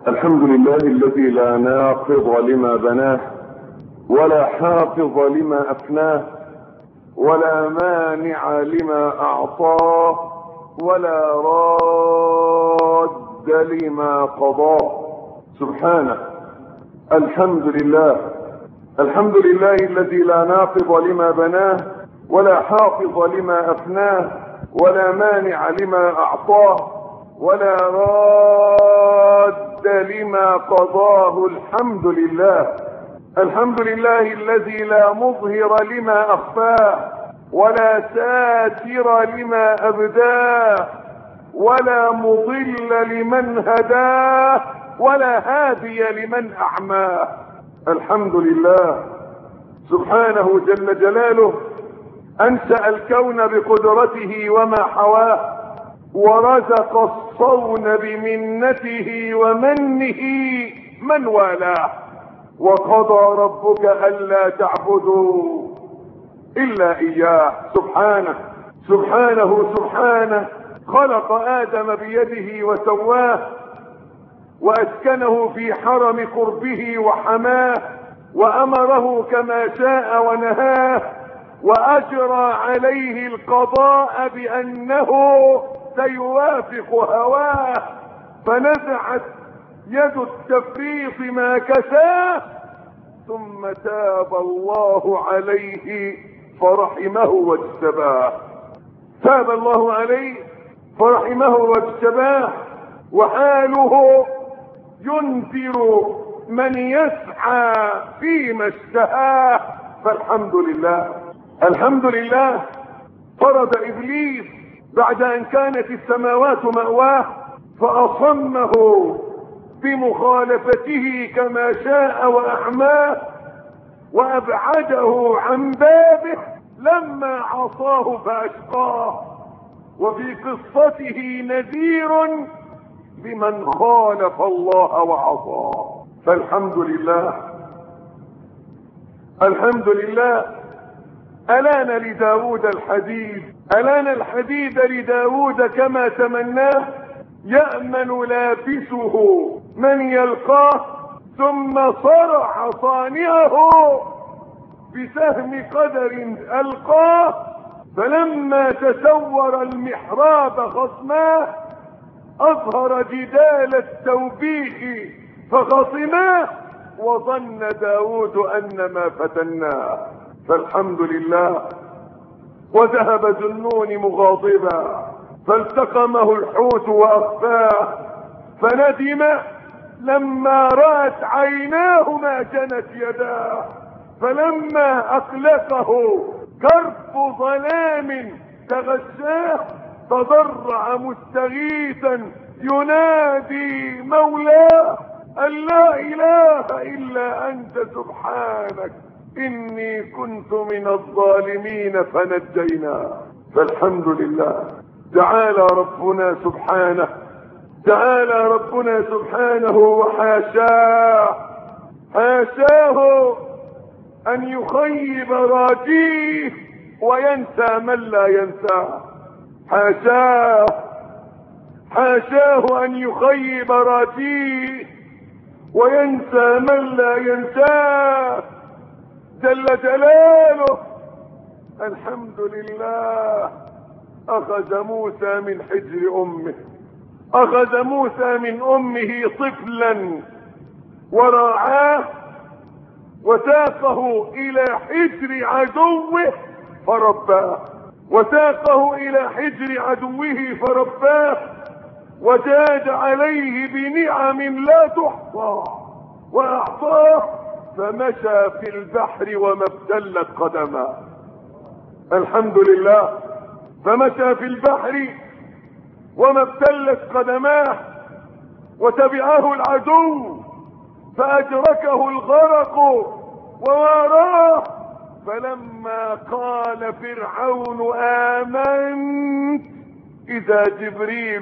الحمد لله الذي لا ناقض لما بناه ولا حافظ لما أفناه ولا مانع لما أعطاه ولا راد لما قضاه سبحانه. الحمد لله الذي لا ناقض لما بناه ولا حافظ لما أفناه ولا مانع لما أعطاه ولا راد لما قضاه. الحمد لله الذي لا مظهر لما أخفاه ولا ساتر لما أبداه ولا مضل لمن هداه ولا هادي لمن أعماه. الحمد لله سبحانه جل جلاله أنشأ الكون بقدرته وما حواه ورزق الصون بمنته ومنه من والاه. وقضى ربك ألا تعبدوا إلا إياه. سبحانه خلق آدم بيده وسواه وأسكنه في حرم قربه وحماه وأمره كما شاء ونهاه وأجرى عليه القضاء بأنه سيوافق هواه فنزعت يد التفريط ما كساه ثم تاب الله عليه فرحمه واجتباه. تاب الله عليه فرحمه واجتباه وحاله ينذر من يسعى فيما اشتهاه. فالحمد لله طرد إبليس بعد أن كانت السماوات مأواه فأصمه بمخالفته كما شاء وأعماه وأبعده عن بابه لما عصاه فأشقاه. وفي قصته نذير لمن خالف الله وعصاه. فالحمد لله ألان لداود الحديد لداود كما تمناه يأمن لابسه من يلقاه ثم صرع صانعه بسهم قدر ألقاه فلما تسور المحراب خصماه أظهر جدال التوبيخ فخصماه وظن داود أنما فتناه. فالحمد لله. وذهب ذو النون مغاضبا فالتقمه الحوت وأخفاه فندم لما رأت عيناه ما جنت يداه فلما أقلقه كرب ظلام تغشاه تضرع مستغيثا ينادي مولاه أن لا إله إلا أنت سبحانك إني كنت من الظالمين فنجيناه. فالحمد لله. تعالى ربنا سبحانه وحاشاه أن يخيب راجيه وينسى من لا ينساه. حاشاه أن يخيب راجيه وينسى من لا ينساه جل جلاله. الحمد لله. أخذ موسى من أمه طفلا ورعاه وساقه إلى حجر عدوه فرباه وزاد عليه بنعم لا تحصى وأعطاه فمشى في البحر وما ابتلت قدماه. الحمد لله. فمشى في البحر وما ابتلت قدماه وتبعه العدو فأدركه الغرق وواراه فلما قال فرعون آمنت إذا جبريل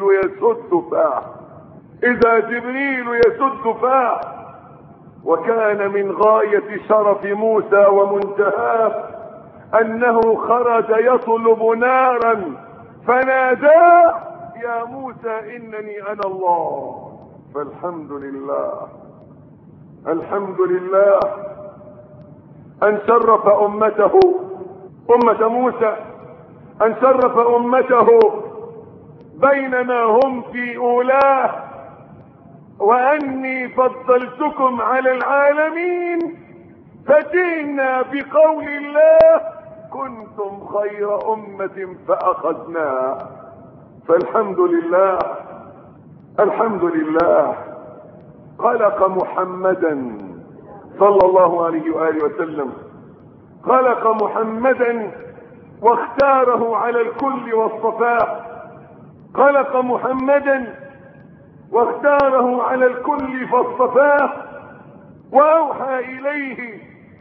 يسد فاه. وكان من غاية شرف موسى ومنتهاه أنه خرج يطلب نارا فناداه يا موسى إنني أنا الله فالحمد لله. الحمد لله أن شرف أمته، أمة موسى، أن شرف أمته بينما هم في أولاه، وأني فضلتكم على العالمين، فجئنا بقول الله كنتم خير أمة فأخذنا. فالحمد لله. الحمد لله خلق محمدا صلى الله عليه وآله وسلم، خلق محمدا واختاره على الكل واصطفاه، خلق محمدا واختاره على الكل فاصطفاه، واوحى اليه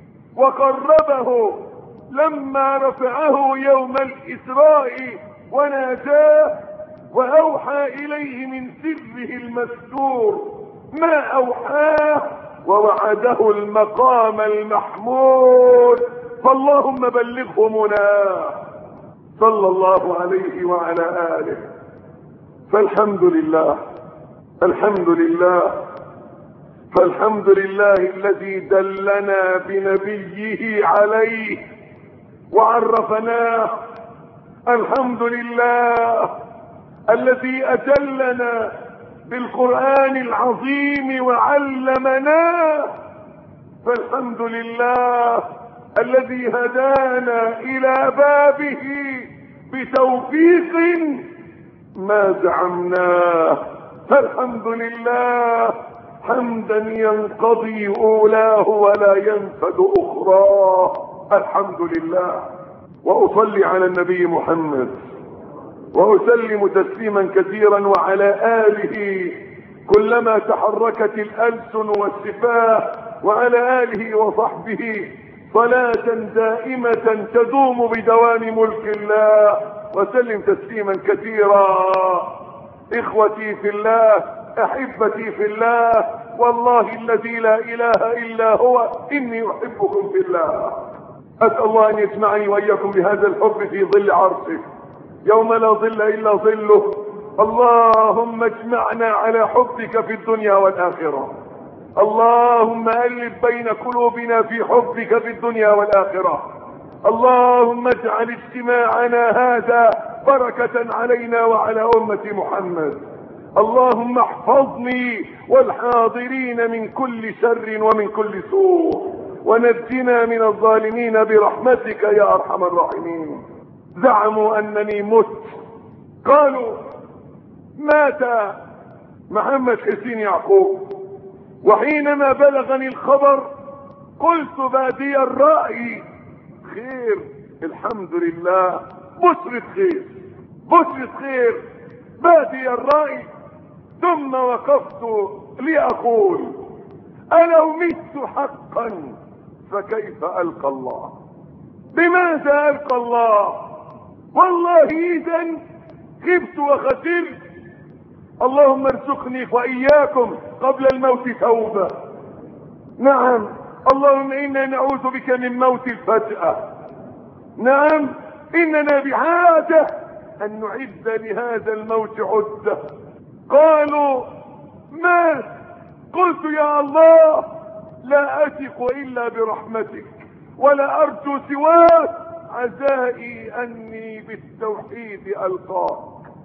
وقربه لما رفعه يوم الاسراء وناداه، واوحى اليه من سره المستور ما اوحاه، ووعده المقام المحمود، فاللهم بلغه مناه صلى الله عليه وعلى آله. فالحمد لله. الحمد لله. فالحمد لله الذي دلنا بنبيه عليه وعرفناه. الحمد لله الذي أجلنا بالقرآن العظيم وعلمناه. فالحمد لله الذي هدانا إلى بابه بتوفيق ما زعمناه. فالحمد لله حمدا ينقضي أولاه ولا ينفد أخراه. الحمد لله. وأصلي على النبي محمد وأسلم تسليما كثيرا وعلى آله كلما تحركت الألسن والشفاه، وعلى آله وصحبه صلاة دائمة تدوم بدوام ملك الله، وسلم تسليما كثيرا. إخوتي في الله، أحبتي في الله، والله الذي لا إله إلا هو إني أحبكم في الله. أسأل الله أن يجمعني وإياكم بهذا الحب في ظل عرشه يوم لا ظل إلا ظله. اللهم اجمعنا على حبك في الدنيا والآخرة. اللهم ألف بين قلوبنا في حبك في الدنيا والآخرة. اللهم اجعل اجتماعنا هذا بركة علينا وعلى أمة محمد. اللهم احفظني والحاضرين من كل شر ومن كل سوء، ونجنا من الظالمين برحمتك يا أرحم الراحمين. زعموا أنني مت، قالوا مات محمد حسين يعقوب، وحينما بلغني الخبر قلت بادي الرأي خير، الحمد لله، بشرة خير، بشرة خير، بادي الرأي. ثم وقفت لأقول ألو مت حقا فكيف ألقى الله؟ بماذا ألقى الله؟ والله إذن خبت وخسرت. اللهم ارزقني وإياكم قبل الموت توبة. نعم، اللهم إنا نعوذ بك من موت الفجأة. نعم، إننا بحاجة أن نعد لهذا الموت عدة. قالوا مات، قلت يا الله لا أثق إلا برحمتك ولا أرجو سواك، عزائي أني بالتوحيد ألقاك.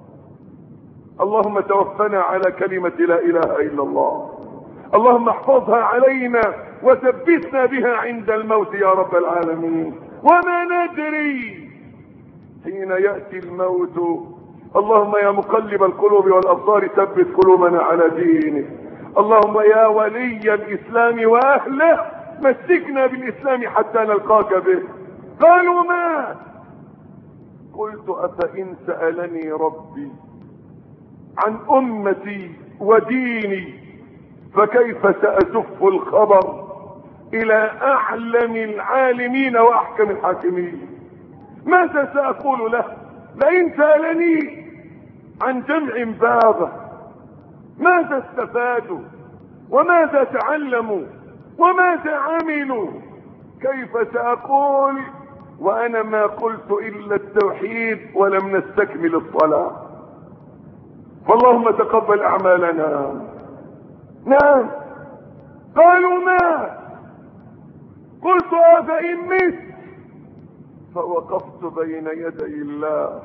اللهم توفنا على كلمة لا إله إلا الله. اللهم احفظها علينا وثبتنا بها عند الموت يا رب العالمين. وما ندري حين يأتي الموت. اللهم يا مقلب القلوب والأبصار ثبت قلوبنا على دينك. اللهم يا ولي الإسلام وأهله مسكنا بالإسلام حتى نلقاك به. قالوا ما؟ قلت أفإن سألني ربي عن أمتي وديني فكيف سأزف الخبر إلى أعلم العالمين وأحكم الحاكمين؟ ماذا سأقول له؟ لئن سألني عن جمع بابه ماذا استفادوا وماذا تعلموا وماذا عملوا؟ كيف سأقول وأنا ما قلت إلا التوحيد ولم نستكمل الصلاة؟ فاللهم تقبل أعمالنا نعم. قالوا ما؟ قلت أفإن مت؟ فوقفت بين يدي الله،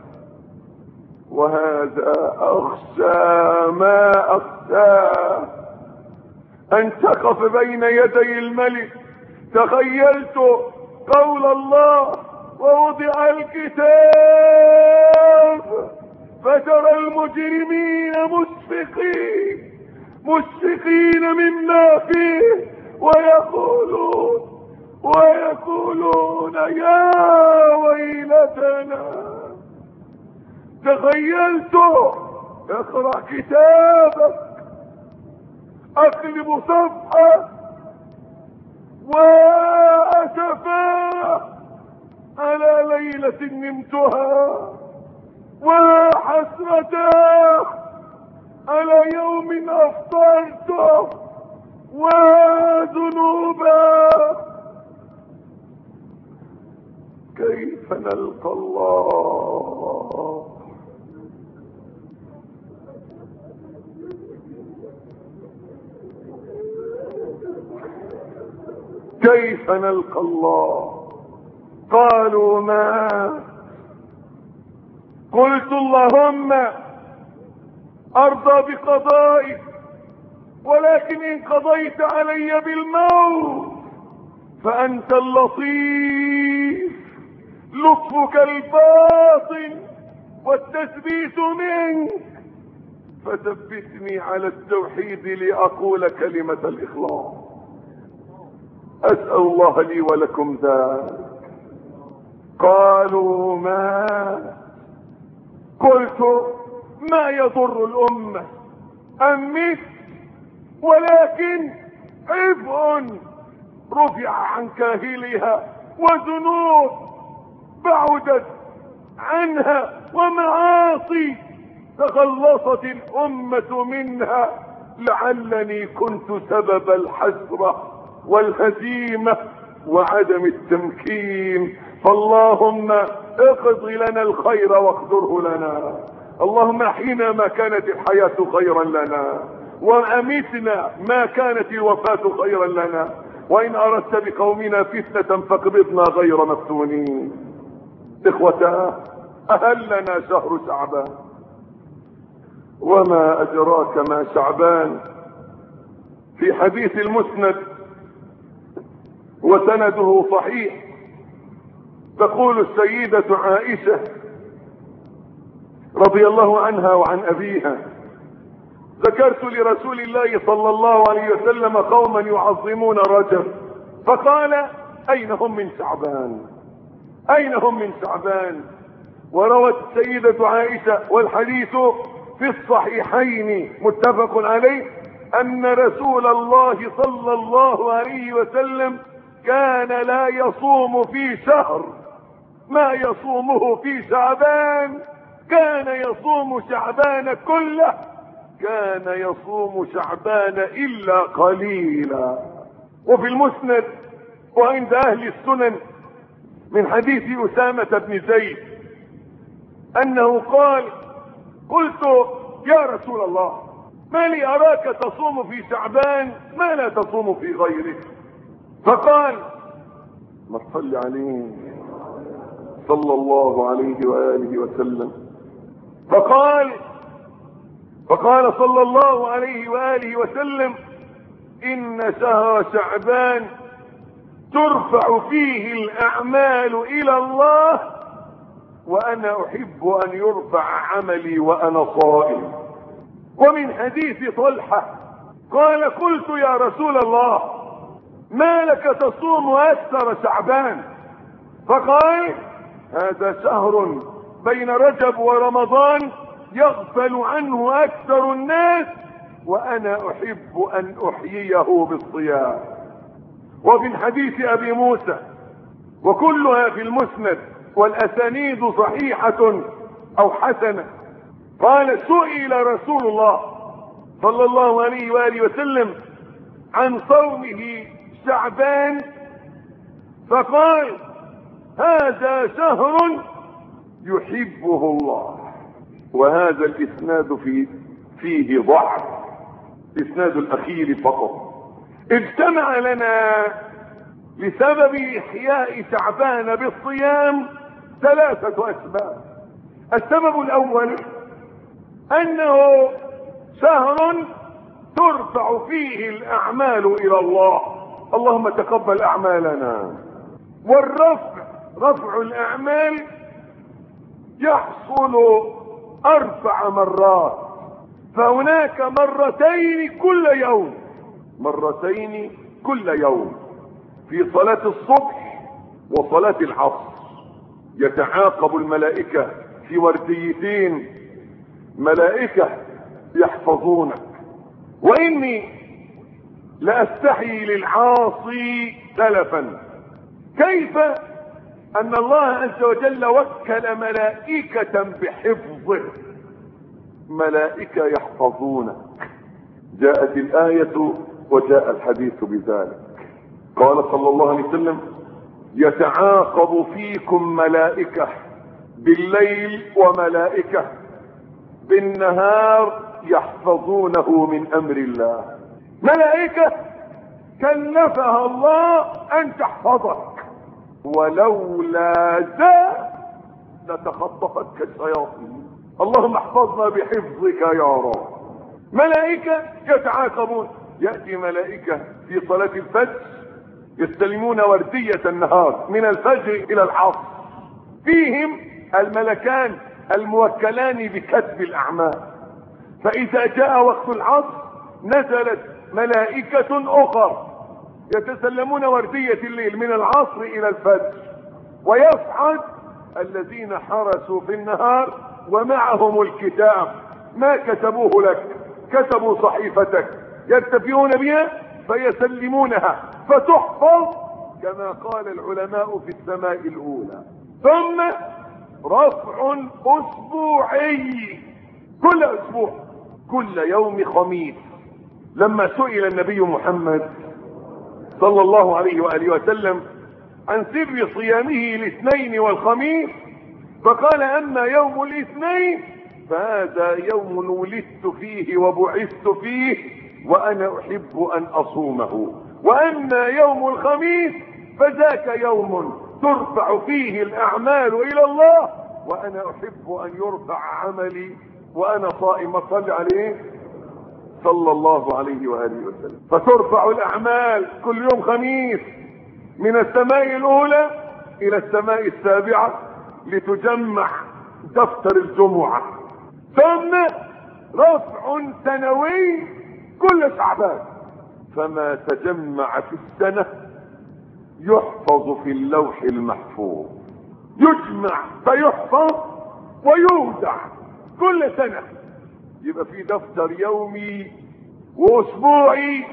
وهذا أخشى ما أخشى، أن تقف بين يدي الملك. تخيلت قول الله: ووضع الكتاب فترى المجرمين مشفقين مما فيه ويقولون يا ويلتنا. تخيلت اقرأ كتابك، اقلب صفحة وأسفا على ليلة نمتها، وحسرة على يوم أفطرته، وذنوبا. كيف نلقى الله؟ كيف نلقى الله؟ قالوا ما؟ قلت اللهم ارضى بقضائك، ولكن ان قضيت علي بالموت فانت اللطيف، لطفك الباطن والتثبيت منك، فثبتني على التوحيد لأقول كلمة الإخلاص. أسأل الله لي ولكم ذلك. قالوا ما؟ قلت ما يضر الأمة أمت، ولكن عبء رفع عن كاهلها، وذنوب بعدت عنها، ومعاصي تخلصت الأمة منها، لعلني كنت سبب الحسرة والهزيمة وعدم التمكين. فاللهم اقض لنا الخير واقدره لنا. اللهم احينا ما كانت الحياة خيرا لنا، وامتنا ما كانت الوفاة خيرا لنا، وان اردت بقومنا فتنة فاقبضنا غير مفتونين. اخوتاه، اهلنا شهر شعبان، وما ادراك ما شعبان. في حديث المسند وسنده صحيح، تقول السيدة عائشة رضي الله عنها وعن أبيها: ذكرت لرسول الله صلى الله عليه وسلم قوما يعظمون رجب، فقال: أين هم من شعبان؟ أين هم من شعبان؟ وروت السيدة عائشة والحديث في الصحيحين متفق عليه أن رسول الله صلى الله عليه وسلم كان لا يصوم في شهر ما يصومه في شعبان، كان يصوم شعبان كله، كان يصوم شعبان إلا قليلا. وفي المسند وعند أهل السنن من حديث أسامة بن زيد أنه قال: قلت يا رسول الله، ما لي أراك تصوم في شعبان ما لا تصوم في غيره؟ فقال: ما تصلي عليه صلى الله عليه وآله وسلم. فقال صلى الله عليه وآله وسلم: إن شهر شعبان ترفع فيه الأعمال إلى الله، وأنا أحب أن يرفع عملي وأنا صائم. ومن حديث طلحة قال: قلت يا رسول الله، ما لك تصوم أكثر شعبان؟ فقال: هذا شهر بين رجب ورمضان يغفل عنه أكثر الناس، وأنا أحب أن أحييه بالصيام. وفي حديث أبي موسى، وكلها في المسند والأسانيد صحيحة أو حسنة، قال: سئل رسول الله صلى الله عليه وآله وسلم عن صومه شعبان، فقال: هذا شهر يحبه الله. وهذا الإسناد فيه ضعف، اسناد الاخير فقط. اجتمع لنا لسبب احياء شعبان بالصيام 3 اسباب. السبب الاول انه شهر ترفع فيه الاعمال الى الله، اللهم تقبل اعمالنا. رفع الاعمال يحصل 4 مرات، فهناك مرتين كل يوم في صلاة الصبح وصلاة العصر. يتعاقب الملائكة في ورديتين، ملائكة يحفظونك. وإني لأستحي للعاصي سلفا، كيف أن الله عز وجل وكل ملائكة بحفظه، ملائكة يحفظونك. جاءت الآية وجاء الحديث بذلك. قال صلى الله عليه وسلم: يتعاقب فيكم ملائكة بالليل وملائكة بالنهار يحفظونه من أمر الله. ملائكة كلفها الله أن تحفظك، ولولا ذا لتخطفتك الشياطين. اللهم احفظنا بحفظك يا رب. ملائكة يتعاقبون، يأتي ملائكة في صلاة الفجر يستلمون وردية النهار من الفجر إلى العصر، فيهم الملكان الموكلان بكتب الأعمال. فإذا جاء وقت العصر نزلت ملائكة أخر يتسلمون وردية الليل من العصر إلى الفجر، ويصعد الذين حرسوا في النهار ومعهم الكتاب، ما كتبوه لك، كتبوا صحيفتك يرتفعون بها فيسلمونها فتحفظ كما قال العلماء في السماء الأولى. ثم رفع أسبوعي كل أسبوع، كل يوم خميس. لما سئل النبي محمد صلى الله عليه وآله وسلم عن سر صيامه الاثنين والخميس فقال: أما يوم الاثنين فهذا يوم ولدت فيه وبعثت فيه وأنا أحب أن أصومه، وأما يوم الخميس فذاك يوم ترفع فيه الأعمال إلى الله وأنا أحب أن يرفع عملي وأنا صائم. صل عليه صلى الله عليه وآله وسلم. فترفع الأعمال كل يوم خميس من السماء الأولى إلى السماء السابعة لتجمع دفتر الجمعة. ثم رفع سنوي كل شعبان، فما تجمع في السنة يحفظ في اللوح المحفوظ، يجمع فيحفظ ويودع كل سنة، يبقى في دفتر يومي واسبوعي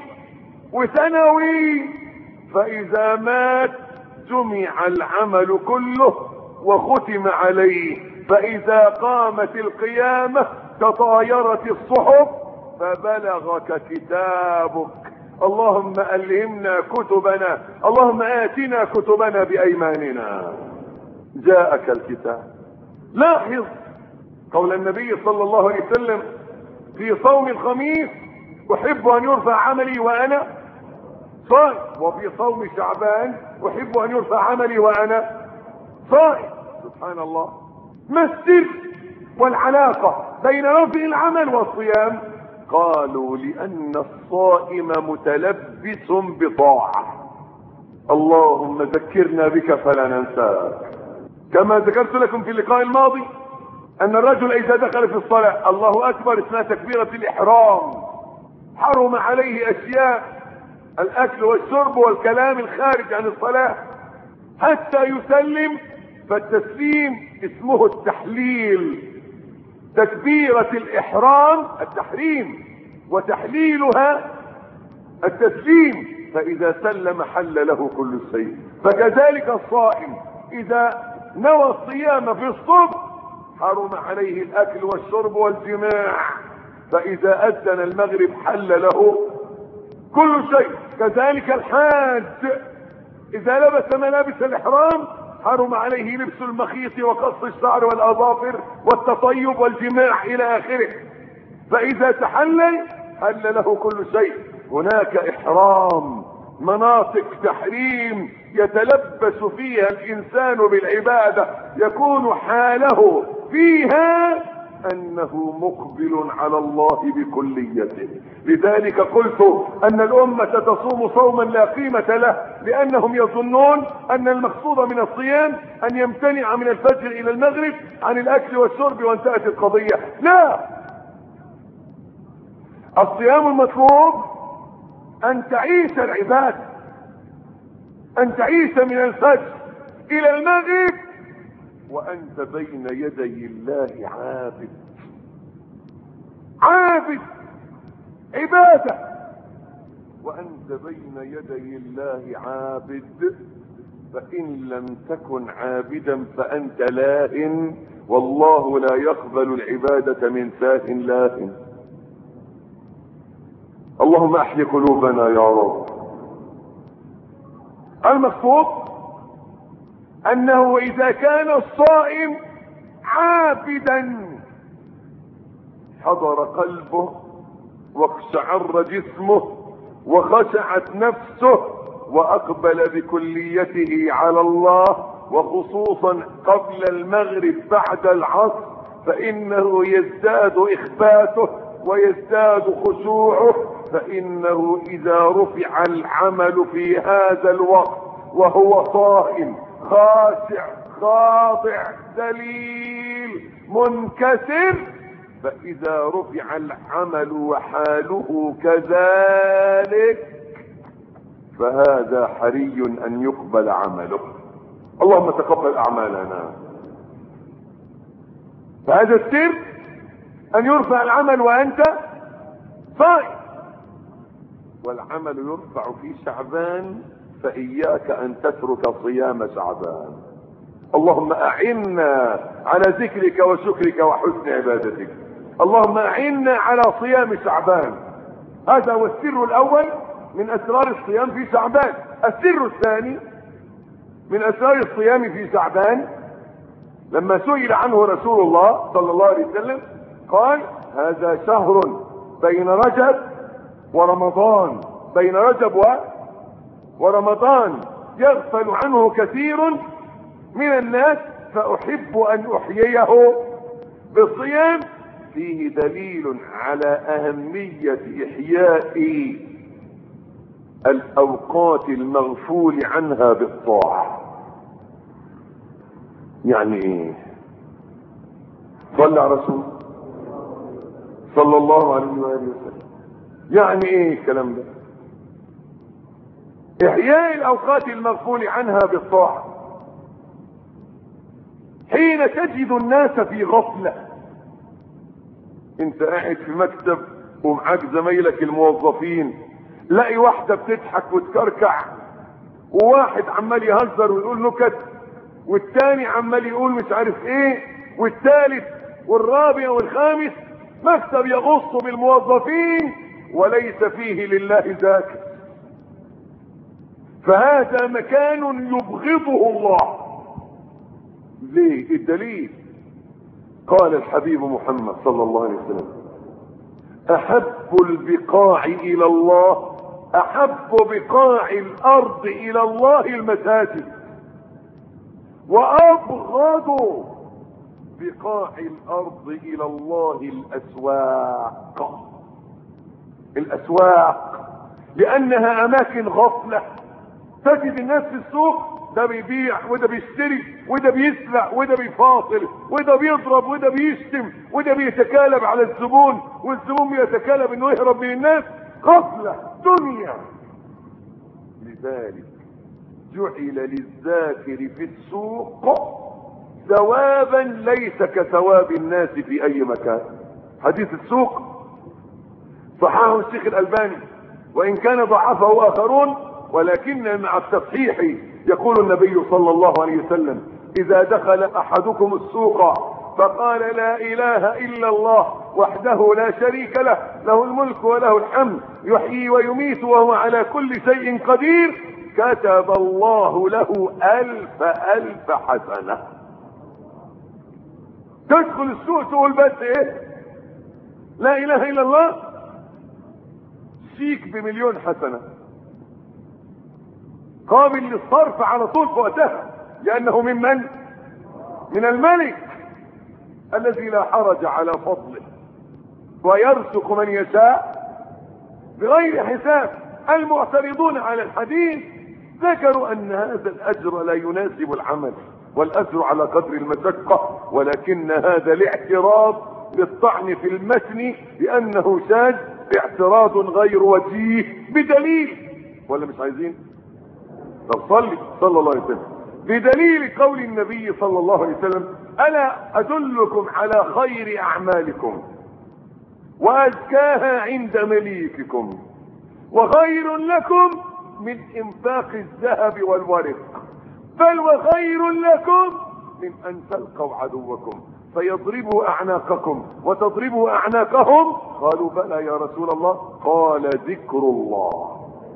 وسنوي. فإذا مات جمع العمل كله وختم عليه، فإذا قامت القيامة تطايرت الصحف فبلغك كتابك. اللهم ألهمنا كتبنا، اللهم آتنا كتبنا بأيماننا. جاءك الكتاب. لاحظ قول النبي صلى الله عليه وسلم في صوم الخميس: أحب أن يرفع عملي وأنا صائم، وفي صوم شعبان: أحب أن يرفع عملي وأنا صائم. سبحان الله. ما السر والعلاقة بين رفع العمل والصيام؟ قالوا: لأن الصائم متلبس بطاعة. اللهم ذكرنا بك فلا ننساك. كما ذكرت لكم في اللقاء الماضي أن الرجل إذا دخل في الصلاة الله أكبر اسمها تكبيرة الإحرام، حرم عليه أشياء: الأكل والشرب والكلام الخارج عن الصلاة حتى يسلم. فالتسليم اسمه التحليل. تكبيرة الإحرام التحريم، وتحليلها التسليم. فإذا سلم حل له كل شيء. فكذلك الصائم إذا نوى الصيام في الصبح حرم عليه الأكل والشرب والجماع، فإذا أذن المغرب حل له كل شيء. كذلك الحاج إذا لبس ملابس الإحرام حرم عليه لبس المخيط وقص الشعر والأظافر والتطيب والجماع إلى آخره. فإذا تحلل حل له كل شيء. هناك إحرام، مناطق تحريم يتلبس فيها الإنسان بالعبادة، يكون حاله فيها أنه مقبل على الله بكليته. لذلك قلت أن الأمة تصوم صوما لا قيمة له، لأنهم يظنون أن المقصود من الصيام أن يمتنع من الفجر إلى المغرب عن الأكل والشرب وانتهت القضية. لا، الصيام المطلوب أن تعيش العبادة، أن تعيش من الفجر إلى المغرب وأنت بين يدي الله عابد، عابد عبادة، وأنت بين يدي الله عابد. فإن لم تكن عابدا فأنت لاهٍ، والله لا يقبل العبادة من ساه لاهٍ. اللهم احي قلوبنا يا رب. المقصود انه اذا كان الصائم عابدا حضر قلبه واقشعر جسمه وخشعت نفسه واقبل بكليته على الله، وخصوصا قبل المغرب بعد العصر، فانه يزداد اخباته ويزداد خشوعه. فانه اذا رفع العمل في هذا الوقت وهو صائم خاشع خاضع ذليل منكسر، فاذا رفع العمل وحاله كذلك فهذا حري ان يقبل عمله. اللهم تقبل اعمالنا. فهذا السر ان يرفع العمل وانت صائم، والعمل يرفع في شعبان، فإياك أن تترك صيام شعبان. اللهم أعنا على ذكرك وشكرك وحسن عبادتك. اللهم أعنا على صيام شعبان. هذا هو السر الأول من أسرار الصيام في شعبان. السر الثاني من أسرار الصيام في شعبان لما سئل عنه رسول الله صلى الله عليه وسلم قال: هذا شهر بين رجب ورمضان، بين رجب ورمضان يغفل عنه كثير من الناس، فأحب أن أحييه بالصيام. فيه دليل على أهمية إحياء الأوقات المغفول عنها بالطاعة. يعني ايه؟ صلى على رسول صلى الله عليه وآله وسلم. يعني ايه الكلام ده؟ احياء الاوقات المغفول عنها بالطاعة. حين تجد الناس في غفلة، انت قاعد في مكتب ومعاك زمايلك الموظفين، لاقي واحدة بتضحك وتكركع، وواحد عمال يهزر ويقول نكت، والتاني عمال يقول مش عارف ايه، والثالث والرابع والخامس، مكتب يغص بالموظفين وليس فيه لله ذاكر. فهذا مكان يبغضه الله. ليه؟ الدليل قال الحبيب محمد صلى الله عليه وسلم: احب البقاع الى الله، احب بقاع الارض الى الله المساجد، وابغض بقاع الارض الى الله الاسواق. الاسواق لانها اماكن غفلة، تجد الناس في السوق، ده بيبيع وده بيشتري وده بيسرق وده بيفاصل وده بيضرب وده بيشتم وده بيتكالب على الزبون، والزبون بيتكالب انه يهرب من الناس. غفلة دنيا. لذلك جعل للذاكر في السوق ثوابا ليس كثواب الناس في اي مكان. حديث السوق صححه الشيخ الألباني، وان كان ضعفه اخرون، ولكن مع التصحيح يقول النبي صلى الله عليه وسلم: اذا دخل احدكم السوق فقال لا اله الا الله وحده لا شريك له، له الملك وله الحمد، يحيي ويميت وهو على كل شيء قدير، كتب الله له 1000 حسنة. تدخل السوق تقول بس ايه؟ لا اله الا الله، شيك ب1,000,000 حسنة قابل للصرف على طول في وقتها، لأنه ممن؟ من الملك الذي لا حرج على فضله ويرزق من يشاء بغير حساب. المعترضون على الحديث ذكروا أن هذا الأجر لا يناسب العمل، والأجر على قدر المشقة، ولكن هذا الاعتراض بالطعن في المتن بأنه شاذ اعتراض غير وجيه بدليل، ولا مش عايزين؟ طب صلى الله عليه وسلم بدليل قول النبي صلى الله عليه وسلم: ألا أدلكم على خير أعمالكم وأزكاها عند مليككم وخير لكم من إنفاق الذهب والورق، بل وخير لكم من أن تلقوا عدوكم فيضربوا أعناقكم وتضربوا أعناقهم. قالوا: بلى يا رسول الله. قال: ذكر الله.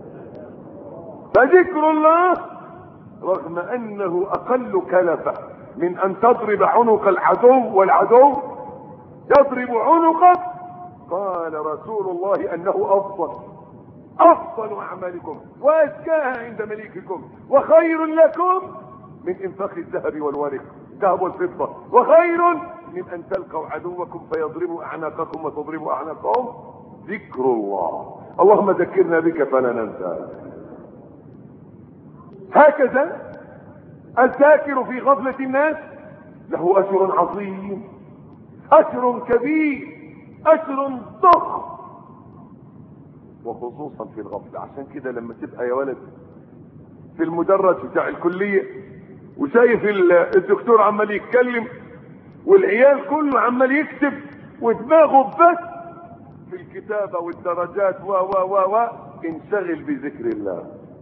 فذكر الله رغم أنه أقل كلفة من أن تضرب عنق العدو والعدو يضرب عنقك، قال رسول الله أنه أفضل أعمالكم وأزكاها عند مليككم وخير لكم من إنفاق الذهب والورق، الذهب والفضة، وخير من أن تلقوا عدوكم فيضربوا أعناقكم وتضربوا أعناقهم. ذكر الله. اللهم ذكرنا بك فلا ننسى. هكذا الذاكر في غفلة الناس له أجر عظيم، أجر كبير، أجر ضخم، وخصوصا في الغفلة. عشان كده لما تبقى يا ولد في المدرج بتاع الكلية وشايف الدكتور عمال يتكلم والعيال كله عمال يكتب ودماغه بس في الكتابة والدرجات انشغل بذكر الله.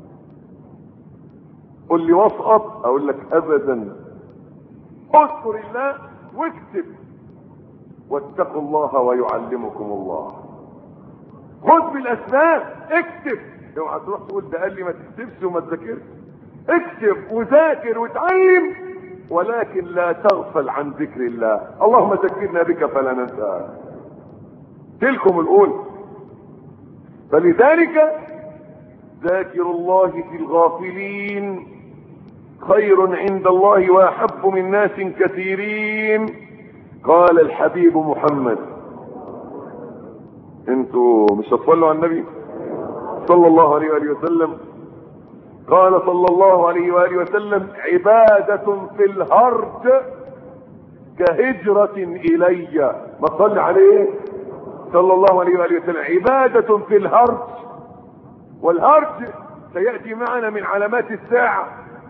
قل لي واسقط، اقول لك ابدا، اذكر الله واكتب. واتقوا الله ويعلمكم الله. خذ بالاسباب، اكتب. اوعى تروح تقول ده قال لي ما تكتبش وما تذاكرش. اكتب وذاكر وتعلم، ولكن لا تغفل عن ذكر الله. اللهم ذكرنا بك فلا ننسى. تلكم الاولى. فلذلك ذاكر الله في الغافلين خير عند الله واحب من ناس كثيرين. قال الحبيب محمد. انتوا مش هتصلوا على النبي صلى الله عليه وآله وسلم؟ قال صلى الله عليه وآله وسلم: عبادة في الهرج كهجرة إلي. ما تصلي عليه صلى الله عليه وآله وسلم. عبادة في الهرج، والهرج سيأتي معنا من علامات الساعة،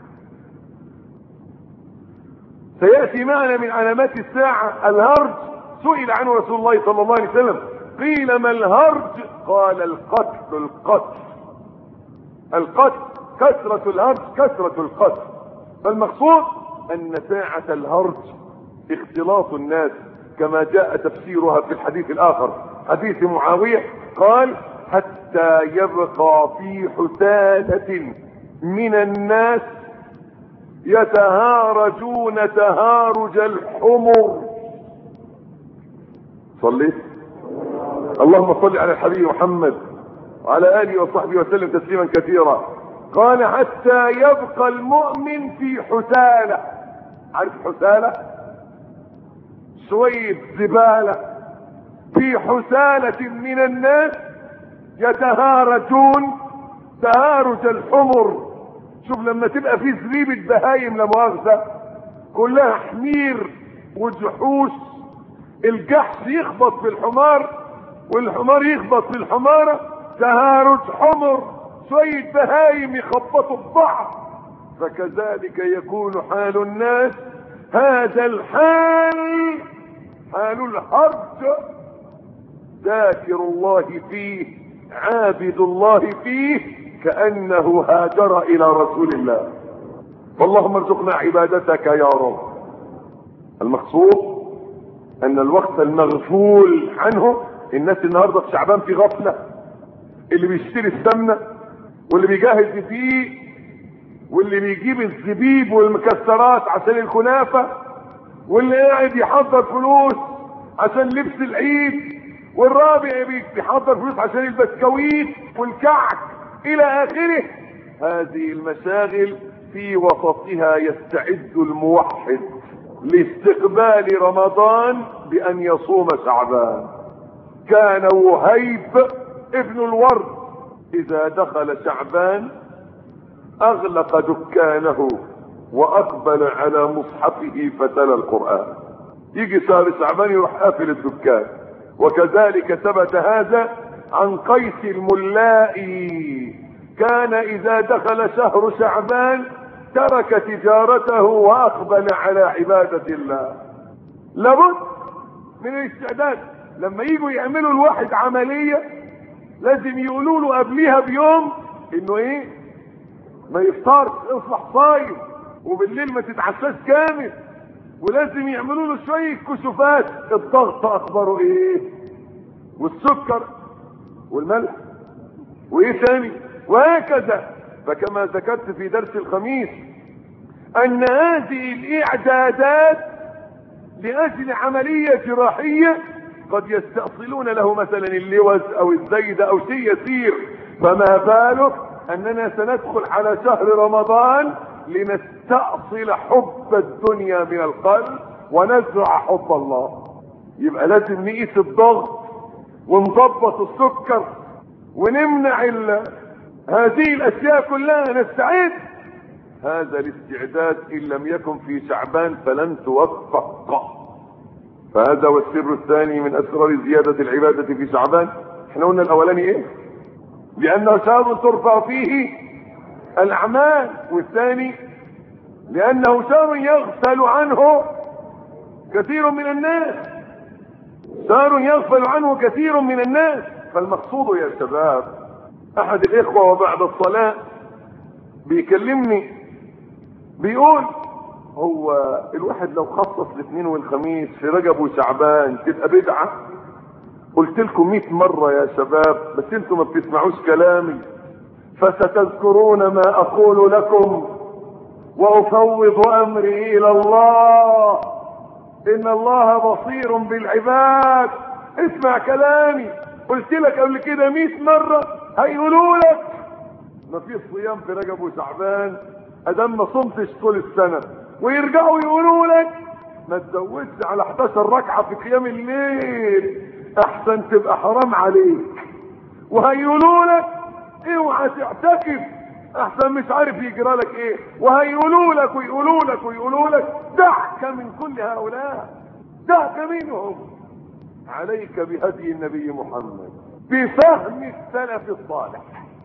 سيأتي معنا من علامات الساعة. الهرج سئل عنه رسول الله صلى الله عليه وسلم، قيل ما الهرج؟ قال: القتل. كثرة الهرج كثرة القتل. فالمقصود ان ساعة الهرج اختلاط الناس، كما جاء تفسيرها في الحديث الاخر، حديث معاوية، قال: حتى يبقى في حثالة من الناس يتهارجون تهارج الحمر. صليت؟ اللهم صل على الحبيب محمد وعلى آله وصحبه وسلم تسليما كثيرا. قال: حتى يبقى المؤمن في حثالة. عارف حثالة؟ شوية زبالة. في حثالة من الناس يتهارجون تهارج الحمر. شوف لما تبقى في زريبة بهايم لا مؤاخذة كلها حمير وجحوش، الجحش يخبط في الحمار والحمار يخبط في الحمارة، تهارج حمر، شوية بهايم يخبطوا ببعض. فكذلك يكون حال الناس. هذا الحال حال الهرج، ذاكر الله فيه، عابد الله فيه، كأنه هاجر إلى رسول الله. فاللهم ارزقنا عبادتك يا رب. المقصود أن الوقت المغفول عنه، الناس النهارده في شعبان في غفلة، اللي بيشتري السمنة واللي بيجهز فيه واللي بيجيب الزبيب والمكسرات عشان الكنافة واللي قاعد يحضر فلوس عشان لبس العيد والرابع بيحضر فلوس عشان البسكويت والكعك الى اخره. هذه المشاغل في وسطها يستعد الموحد لاستقبال رمضان بان يصوم شعبان. كان وهيب ابن الورد اذا دخل شعبان اغلق دكانه واقبل على مصحفه فتلا القرآن. يجي شهر شعبان يروح قافل الدكان. وكذلك ثبت هذا عن قيس الملائي، كان اذا دخل شهر شعبان ترك تجارته واقبل على عبادة الله. لابد من الاستعداد. لما يجوا يعملوا الواحد عملية لازم يقولوا له قبليها بيوم انه ايه، ما يفطرش، اصبح صايم، وبالليل ما تتعشاش كامل، ولازم يعملوا له شويه كشوفات، الضغط اخباره ايه، والسكر والملح وايه تاني، وهكذا. فكما ذكرت في درس الخميس ان هذه الاعدادات لاجل عمليه جراحيه قد يستأصلون له مثلا اللوز او الزايدة او شيء يسير، فما بالك اننا سندخل على شهر رمضان لنستأصل حب الدنيا من القلب ونزرع حب الله. يبقى لازم نقيس الضغط ونضبط السكر ونمنع هذه الاشياء كلها، نستعد. هذا الاستعداد ان لم يكن في شعبان فلن توفق. فهذا هو السر الثاني من اسرار زيادة العبادة في شعبان. احنا قلنا الاولاني ايه؟ لانه شهر ترفع فيه الاعمال، والثاني لانه شهر يغفل عنه كثير من الناس. شهر يغفل عنه كثير من الناس. فالمقصود يا شباب، احد الاخوة وبعد الصلاة بيكلمني بيقول هو الواحد لو خصص الاثنين والخميس في رجب وشعبان تبقى بدعة؟ قلت لكم 100 مرة يا شباب، بس انتم ما بتسمعوش كلامي. فستذكرون ما اقول لكم وافوض امري الى الله، ان الله بصير بالعباد. اسمع كلامي، قلت لك قبل كده 100 مرة. هيقولوا لك ما فيش صيام في رجب وشعبان ادام ما صمتش طول السنة، ويرجعوا يقولوا لك ما تزودش على 11 ركعة في قيام الليل احسن تبقى حرام عليك. وهيقولوا لك اوعى تعتكف احسن مش عارف يجرى لك ايه. وهيقولوا لك ويقولوا لك ويقولوا لك. دعك من كل هؤلاء، دعك منهم. عليك بهدي النبي محمد، بفهم السلف الصالح.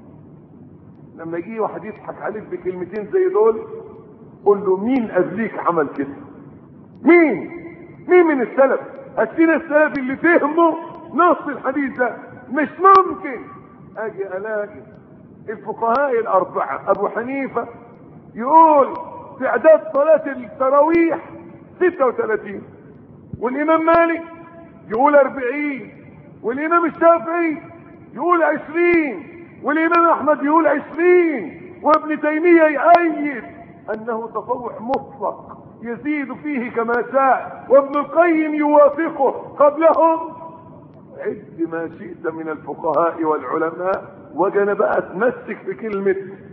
لما يجي واحد يضحك عليك بكلمتين زي دول قل له مين قبليك عمل كده؟ مين من السلف؟ هاتينا السلف اللي فهموا نص الحديث ده. مش ممكن اجي الاقي الفقهاء الاربعة ابو حنيفة يقول في اعداد صلاة التراويح 36، والامام مالك يقول 40، والامام الشافعي يقول 20، والامام احمد يقول 20، وابن تيمية يؤيد انه تطوع مطلق يزيد فيه كما شاء، وابن القيم يوافقه قبلهم. عد ما شئت من الفقهاء والعلماء، وجنا بقى تمسك بكلمة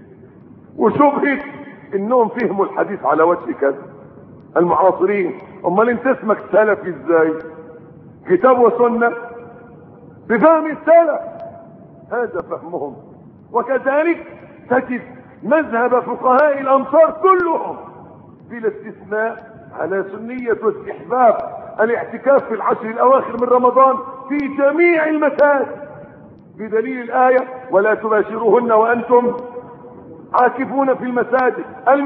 وشبهة انهم فهموا الحديث على وجه كذا. المعاصرين امال انت اسمك سلفي ازاي؟ كتاب وسنة بفهم السلف، هذا فهمهم. وكذلك تجد مذهب فقهاء الامصار كلهم بلا استثناء على سنية واستحباب الاعتكاف في العشر الاواخر من رمضان في جميع المساجد، بدليل الآية ولا تباشروهن وانتم عاكفون في المساجد.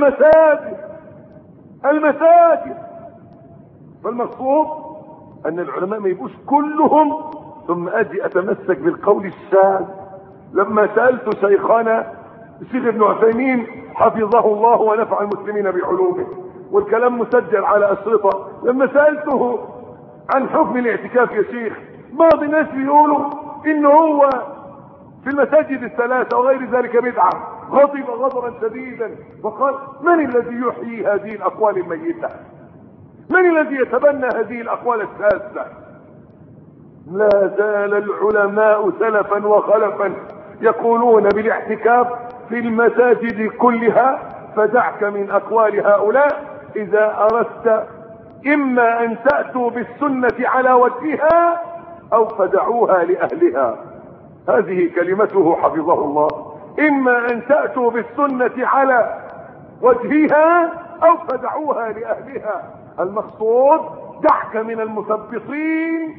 المساجد. فالمقصود ان العلماء ما يبقوش كلهم ثم اجي اتمسك بالقول الشاذ. لما سألت شيخنا الشيخ ابن عثيمين حفظه الله ونفع المسلمين بعلومه، والكلام مسجل على أشرطة، لما سألته عن حكم الاعتكاف يا شيخ، بعض الناس بيقولوا انه هو في المساجد الثلاثة وغير ذلك بدعة. غضب غضبا شديدا وقال من الذي يحيي هذه الأقوال الميتة؟ من الذي يتبنى هذه الأقوال الشاذة؟ لا زال العلماء سلفا وخلفا يقولون بالاعتكاف في المساجد كلها. فدعك من اقوال هؤلاء. اذا اردت اما ان تأتوا بالسنة على وجهها او فدعوها لاهلها. هذه كلمته حفظه الله. اما ان تأتوا بالسنة على وجهها او فدعوها لاهلها. المقصود دعك من المثبطين.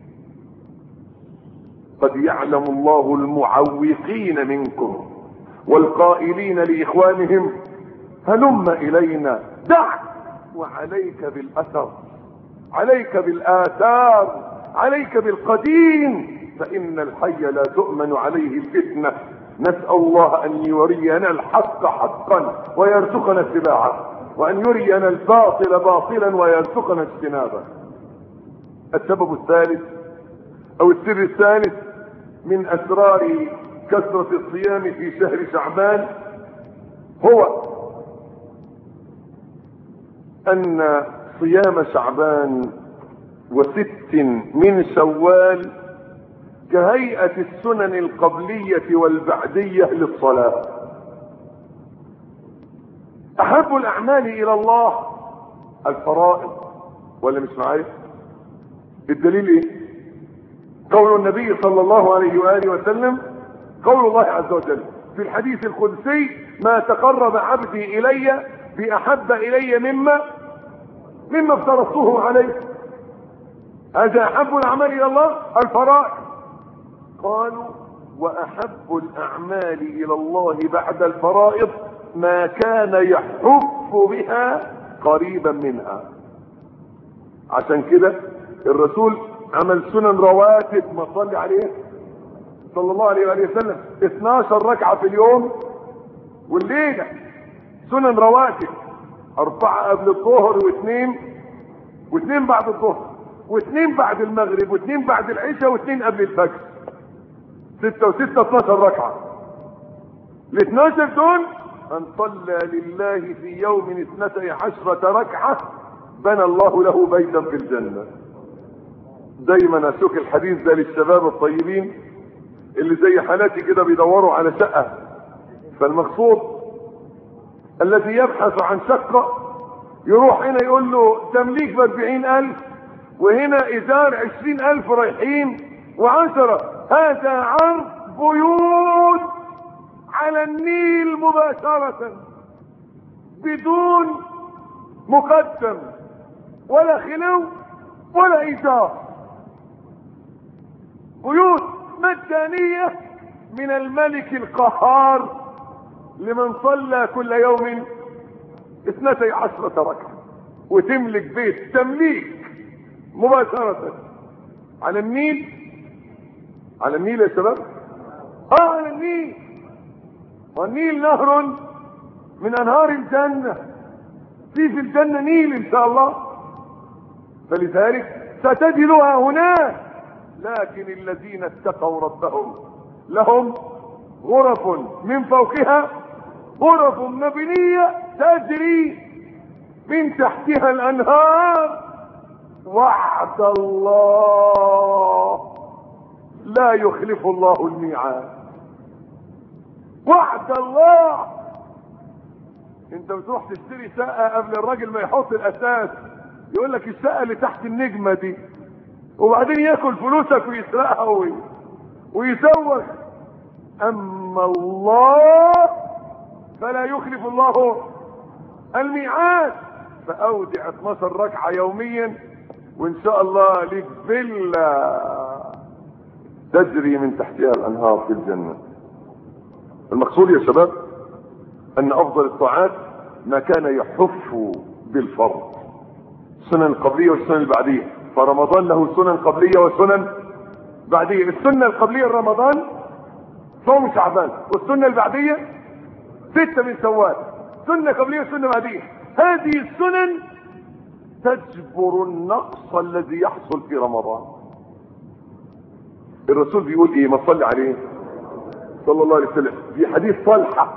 قد يعلم الله المعوقين منكم والقائلين لاخوانهم هلم الينا. دعك وعليك بالاثر، عليك بالاثار، عليك بالقديم، فان الحي لا تؤمن عليه الفتنة. نسأل الله ان يرينا الحق حقا ويرزقنا اتباعه، وان يرينا الباطل باطلا ويرزقنا اجتنابه. السبب الثالث او السر الثالث من اسرار كثرة الصيام في شهر شعبان هو ان صيام شعبان وست من شوال كهيئة السنن القبلية والبعدية للصلاة. احب الاعمال الى الله الفرائض، ولا مش معايا؟ الدليل ايه؟ قول النبي صلى الله عليه وآله وسلم، قول الله عز وجل في الحديث القدسي: ما تقرب عبدي الي باحب الي مما افترضته عليه. هذا احب الاعمال الى الله الفرائض. قالوا: واحب الاعمال الى الله بعد الفرائض ما كان يحف بها قريبا منها. عشان كده الرسول عمل سنن رواتب، ما صلي عليه صلى الله عليه وآله وسلم 12 ركعة في اليوم والليلة. سنن رواتب 4 قبل الظهر واثنين بعد الظهر واثنين بعد المغرب واثنين بعد العشاء واثنين قبل الفجر. 6 و6 12 ركعة. ال 12 دول من صلى لله في يوم 12 ركعة بنى الله له بيتا في الجنة. دايما اسوق الحديث ده للشباب الطيبين اللي زي حالاتي كده بيدوروا على شقة. فالمقصود الذي يبحث عن شقة يروح هنا يقول له تمليك ب40,000 وهنا ايجار 20,000 رايحين و10. هذا عرض بيوت على النيل مباشرة بدون مقدم ولا خلو ولا ايجار. بيوت مجانية من الملك القهار لمن صلى كل يوم 12 ركعة. وتملك بيت تمليك مباشرة على النيل. على النيل يا شباب، على النيل. والنيل نهر من انهار الجنة. في الجنة نيل ان شاء الله. فلذلك ستجدها هناك. لكن الذين اتقوا ربهم لهم غرف من فوقها غرف مبنية تجري من تحتها الانهار. وعد الله لا يخلف الله الميعاد. وعد الله. انت بتروح تشتري شقة قبل الراجل ما يحط الاساس يقول لك الشقة اللي تحت النجمة دي، وبعدين ياكل فلوسك ويسرقها ويسوق. اما الله فلا يخلف الله الميعاد. فاودع 12 ركعة يوميا وان شاء الله لك فيلا تجري من تحتها الانهار في الجنة. المقصود يا شباب ان افضل الطاعات ما كان يحف بالفرض، السنن القبلية والسنن البعدية. فرمضان له سنن قبلية وسنن بعدية. السنة القبلية رمضان صوم شعبان، والسنة البعدية 6 من شوال. سنة قبلية وسنة بعدية. هذه السنن تجبر النقص الذي يحصل في رمضان. الرسول بيقول ايه؟ ما صلي عليه صلى الله عليه وسلم في حديث طلحة،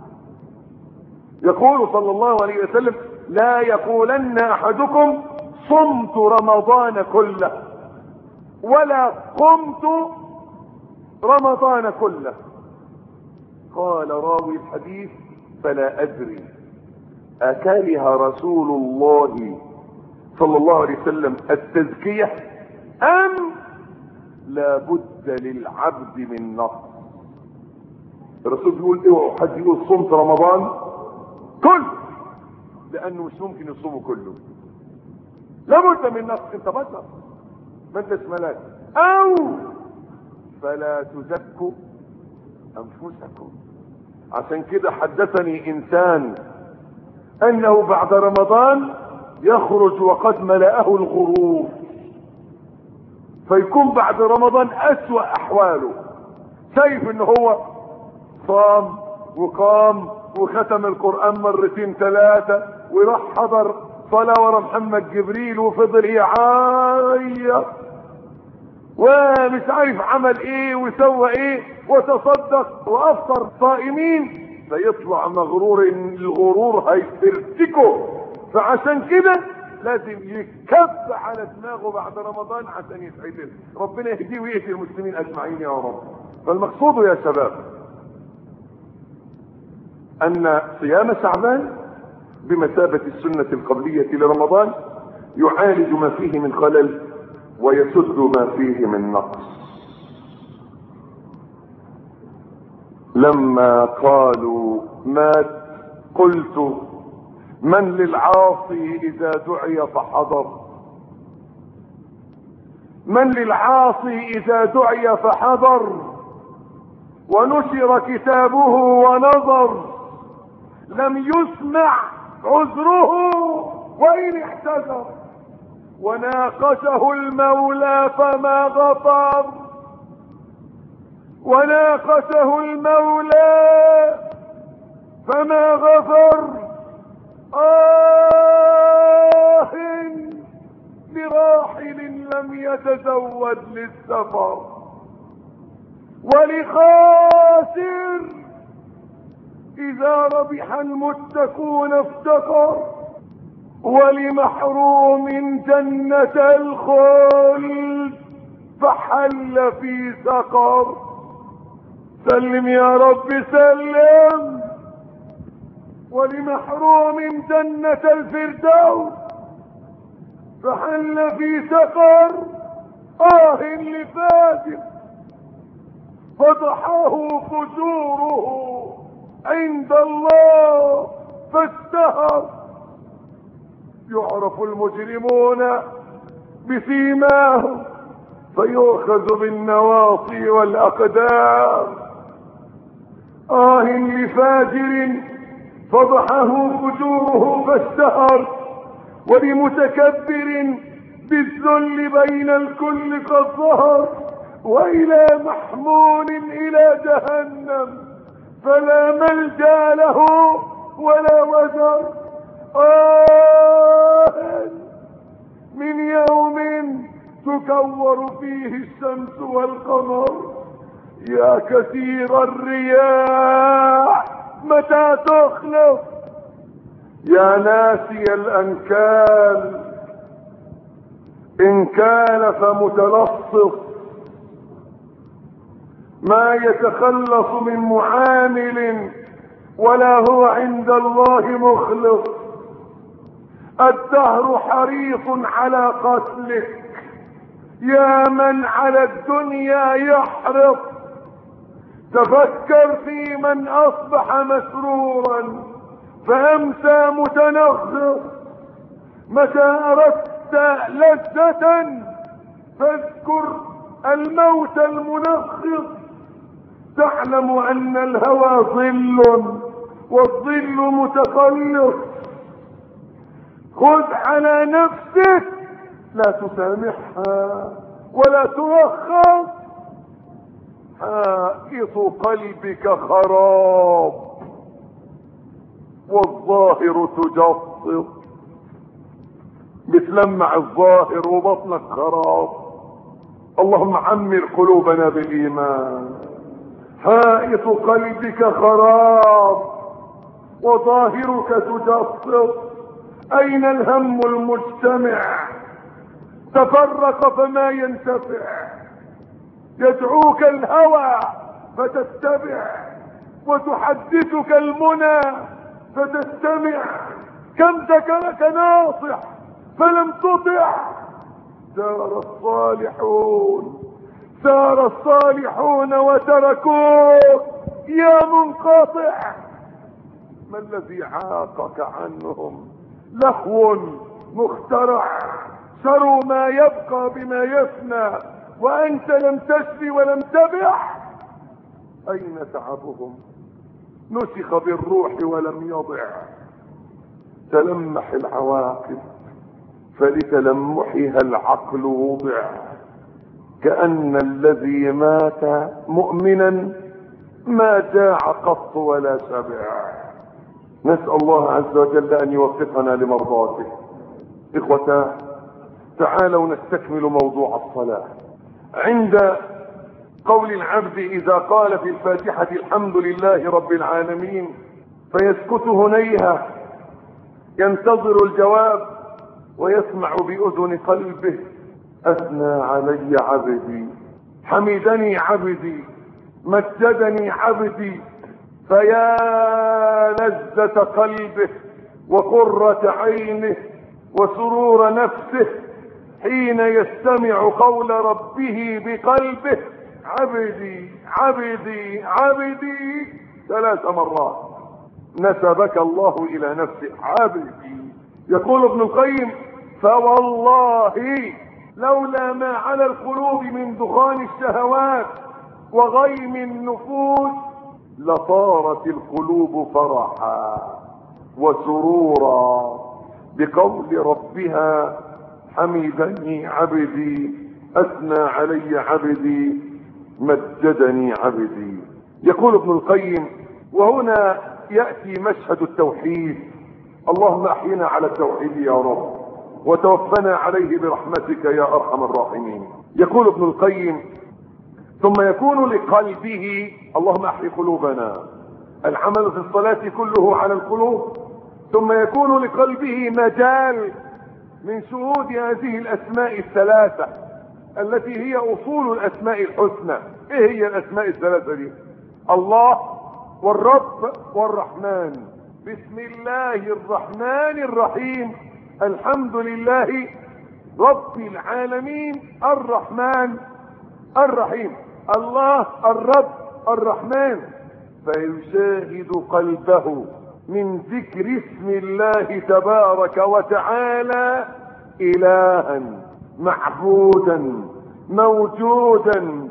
يقول صلى الله عليه وسلم: لا يقولن احدكم صمت رمضان كله ولا قمت رمضان كله. قال راوي الحديث: فلا أدري أكره رسول الله صلى الله عليه وسلم التزكية أم لا بد للعبد من نقص. الرسول بيقول اوعوا حد يقول صمت رمضان كله، لأنه مش ممكن يصومه كله، لابد من نقص. انت بشر، ما انتش ملاك. او فلا تزكوا انفسكم. عشان كده حدثني انسان انه بعد رمضان يخرج وقد ملأه الغرور، فيكون بعد رمضان اسوأ احواله، شايف ان هو صام وقام وختم القرآن مرتين ثلاثة وراح حضر صلاة ورا محمد جبريل وفضل يعيط ومش عارف عمل ايه وسوى ايه وتصدق وافطر صائمين، فيطلع مغرور ان الغرور هيسترسكه. فعشان كده لازم يكب على دماغه بعد رمضان عشان يسعدنا. ربنا يهديه ويهدي المسلمين اجمعين يا رب. فالمقصود يا شباب ان صيام شعبان بمثابة السنة القبلية لرمضان يعالج ما فيه من خلل ويسد ما فيه من نقص. لما قالوا مات قلت من للعاصي اذا دعي فحضر، من للعاصي اذا دعي فحضر ونشر كتابه ونظر لم يسمع عذره وإن اعتذر وناقشه المولى فما غفر، وناقشه المولى فما غفر. لراحل لم يتزود للسفر، ولخاسر إذا ربح المتقون افتقر، ولمحروم جنة الخلد فحل في سقر. سلم يا رب سلم. ولمحروم جنة الفردوس فحل في سقر. لفاجر فضحه فجوره عند الله فاستهر. يعرف المجرمون بسيماهم فيؤخذ بالنواصي والأقدام. لفاجر فضحه فجوره فاستهر. ولمتكبر بالذل بين الكل قد ظهر. وإلى محمول إلى جهنم فلا ملجأ له ولا وزر. من يوم تكور فيه الشمس والقمر. يا كثير الرياح متى تخلف. يا ناسي الأنكال إن كان فمتلصص. ما يتخلص من معامل ولا هو عند الله مخلص. الدهر حريص على قتلك يا من على الدنيا يحرص. تفكر في من أصبح مسرورا فأمسى متنغص. متى أردت لذة فاذكر الموت المنغص. تعلم أن الهوى ظل والظل متقلص. خذ على نفسك لا تسامحها ولا ترخص. حائط قلبك خراب والظاهر تجصص. بتلمع الظاهر وبطنك خراب. اللهم عمر قلوبنا بالإيمان. حائط قلبك خراب وظاهرك تجصص. أين الهم المجتمع؟ تفرق فما ينتفع، يدعوك الهوى فتتبع، وتحدثك المنى فتستمع. كم ذكرك ناصح فلم تطع. سار الصالحون وتركوك يا منقطع. ما الذي عاقك عنهم؟ لهو مخترع، شروا ما يبقى بما يفنى، وأنت لم تشفي ولم تبع. أين تعبهم؟ نسخ بالروح ولم يضع. تلمح العواقب فلتلمحها العقل وضع. كأن الذي مات مؤمنا ما جاع قط ولا شبع. نسأل الله عز وجل أن يوفقنا لمرضاته. إخوة، تعالوا نستكمل موضوع الصلاة. عند قول العبد إذا قال في الفاتحة الحمد لله رب العالمين فيسكت هنيها ينتظر الجواب ويسمع بأذن قلبه أثنى علي عبدي، حمدني عبدي، مجدني عبدي. فيا لذة قلبه وقرة عينه وسرور نفسه حين يستمع قول ربه بقلبه عبدي عبدي عبدي 3 مرات. نسبك الله إلى نفسه عبدي. يقول ابن القيم فوالله لولا ما على القلوب من دخان الشهوات وغيم النفوس لطارت القلوب فرحا وسرورا بقول ربها حمدني عبدي، أثنى علي عبدي، مجدني عبدي. يقول ابن القيم وهنا يأتي مشهد التوحيد. اللهم أحينا على التوحيد يا رب، وتوفنا عليه برحمتك يا أرحم الراحمين. يقول ابن القيم ثم يكون لقلبه، اللهم أحي قلوبنا، العمل في الصلاة كله على القلوب. ثم يكون لقلبه مجال من شهود هذه الأسماء الثلاثة التي هي أصول الأسماء الحسنى. إيه هي الأسماء الثلاثة دي؟ الله والرب والرحمن. بسم الله الرحمن الرحيم، الحمد لله رب العالمين الرحمن الرحيم. الله الرب الرحمن. فيشاهد قلبه من ذكر اسم الله تبارك وتعالى إلها معبودا موجودا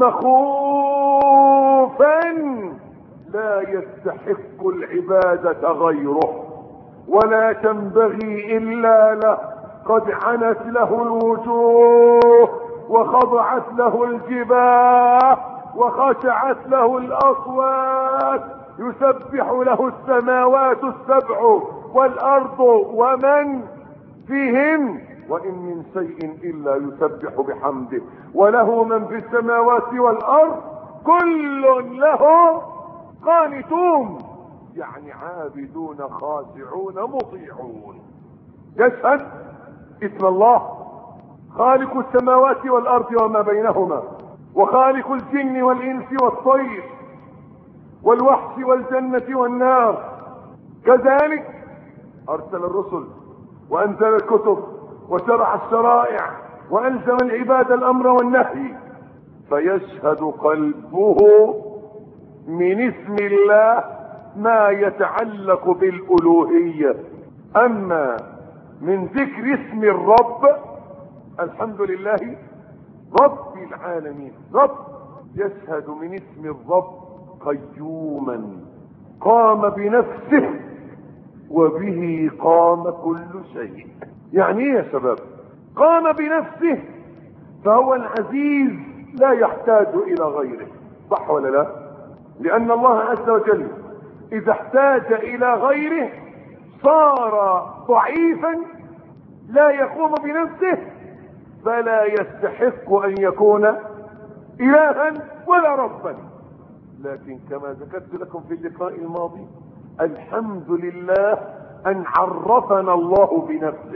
مخوفا لا يستحق العبادة غيره ولا تنبغي إلا له. قد عنت له الوجوه وخضعت له الجباه وخشعت له الأصوات. يسبح له السماوات السبع والأرض ومن فيهن وإن من شيء إلا يسبح بحمده وله من في السماوات والأرض كل له قانتون، يعني عابدون خاشعون مطيعون. يشهد اسم الله خالق السماوات والأرض وما بينهما، وخالق الجن والإنس والطير والوحش والجنة والنار. كذلك أرسل الرسل وأنزل الكتب وشرع الشرائع وألزم العباد الأمر والنهي. فيشهد قلبه من اسم الله ما يتعلق بالألوهية. أما من ذكر اسم الرب الحمد لله رب العالمين، رب يشهد من اسم الرب قيوما قام بنفسه وبه قام كل شيء. يعني ايه يا شباب؟ قام بنفسه فهو العزيز لا يحتاج الى غيره، صح ولا لا؟ لان الله عز وجل اذا احتاج الى غيره صار ضعيفا لا يقوم بنفسه فلا يستحق ان يكون الها ولا ربا. لكن كما ذكرت لكم في اللقاء الماضي الحمد لله ان عرفنا الله بنفسه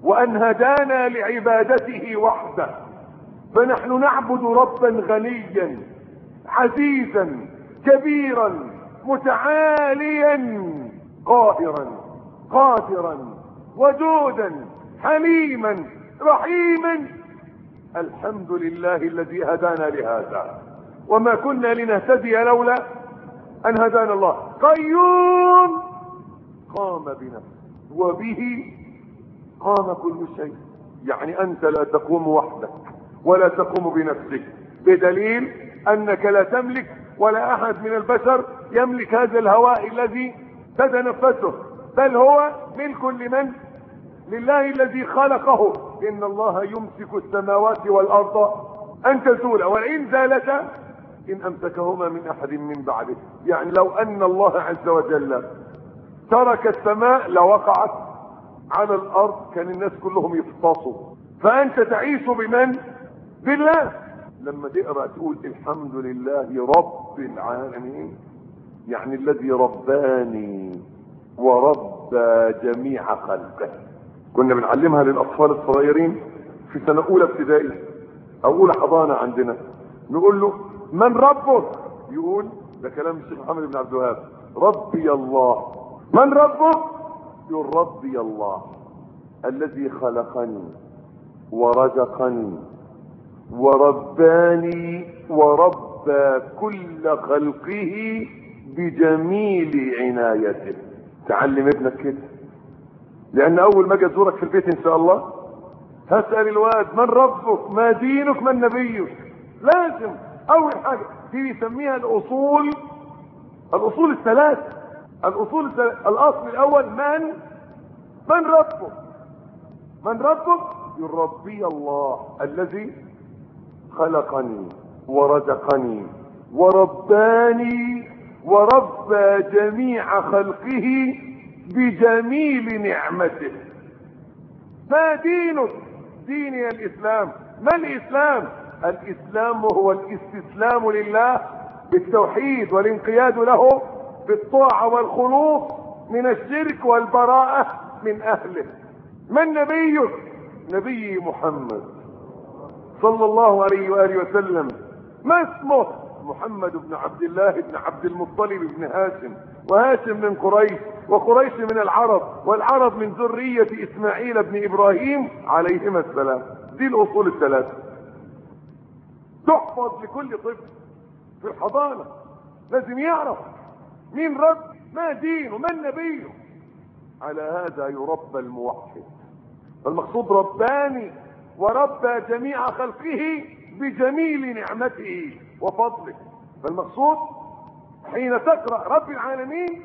وأن هدانا لعبادته وحده. فنحن نعبد ربا غنيا عزيزا كبيرا متعاليا قاهرا قادرا ودودا حليما رحيما. الحمد لله الذي هدانا لهذا، وما كنا لنهتدي لولا أن هدانا الله. قيوم قام بنفسه وبه قام كل شيء. يعني أنت لا تقوم وحدك ولا تقوم بنفسك، بدليل أنك لا تملك ولا أحد من البشر يملك هذا الهواء الذي تتنفسه، بل هو ملك لمن؟ لله الذي خلقه. إن الله يمسك السماوات والأرض أن تزولا ولئن زالتا إن أمسكهما من أحد من بعده. يعني لو أن الله عز وجل ترك السماء لوقعت على الأرض، كان الناس كلهم يفطسوا. فأنت تعيش بمن؟ بالله. لما تقرأ تقول الحمد لله رب العالمين، يعني الذي رباني وربى جميع خلقه. كنا بنعلمها للأطفال الصغيرين في سنة أولى ابتدائي أو أولى حضانة عندنا. نقول له من ربك؟ يقول، ده كلام الشيخ محمد بن عبد الوهاب، ربي الله. من ربك؟ يقول ربي الله الذي خلقني ورزقني ورباني وربى كل خلقه بجميل عنايته. تعلم ابنك كده، لان اول ما اجي ازورك في البيت ان شاء الله هسأل الواد من ربك، ما دينك، من نبيك. لازم اول حاجة دي يسميها الاصول الثلاث. الاصل الاول من ربك. من ربك؟ يربي الله الذي خلقني ورزقني ورباني وربى جميع خلقه بجميل نعمته. ما دينك؟ ديني الإسلام. ما الإسلام؟ الإسلام هو الاستسلام لله بالتوحيد والانقياد له بالطاعة والخلوص من الشرك والبراءة من أهله. من نبيك؟ نبي محمد صلى الله عليه وآله وسلم. ما اسمه؟ محمد بن عبد الله بن عبد المطلب بن هاشم، وهاشم من قريش، وقريش من العرب، والعرب من ذرية إسماعيل بن إبراهيم عليهما السلام. دي الأصول الثلاثة تحفظ لكل طفل في الحضانة. لازم يعرف مين رب، ما دينه، من نبيه. على هذا يربى الموحد. فالمقصود رباني وربى جميع خلقه بجميل نعمته وفضله. فالمقصود حين تقرأ رب العالمين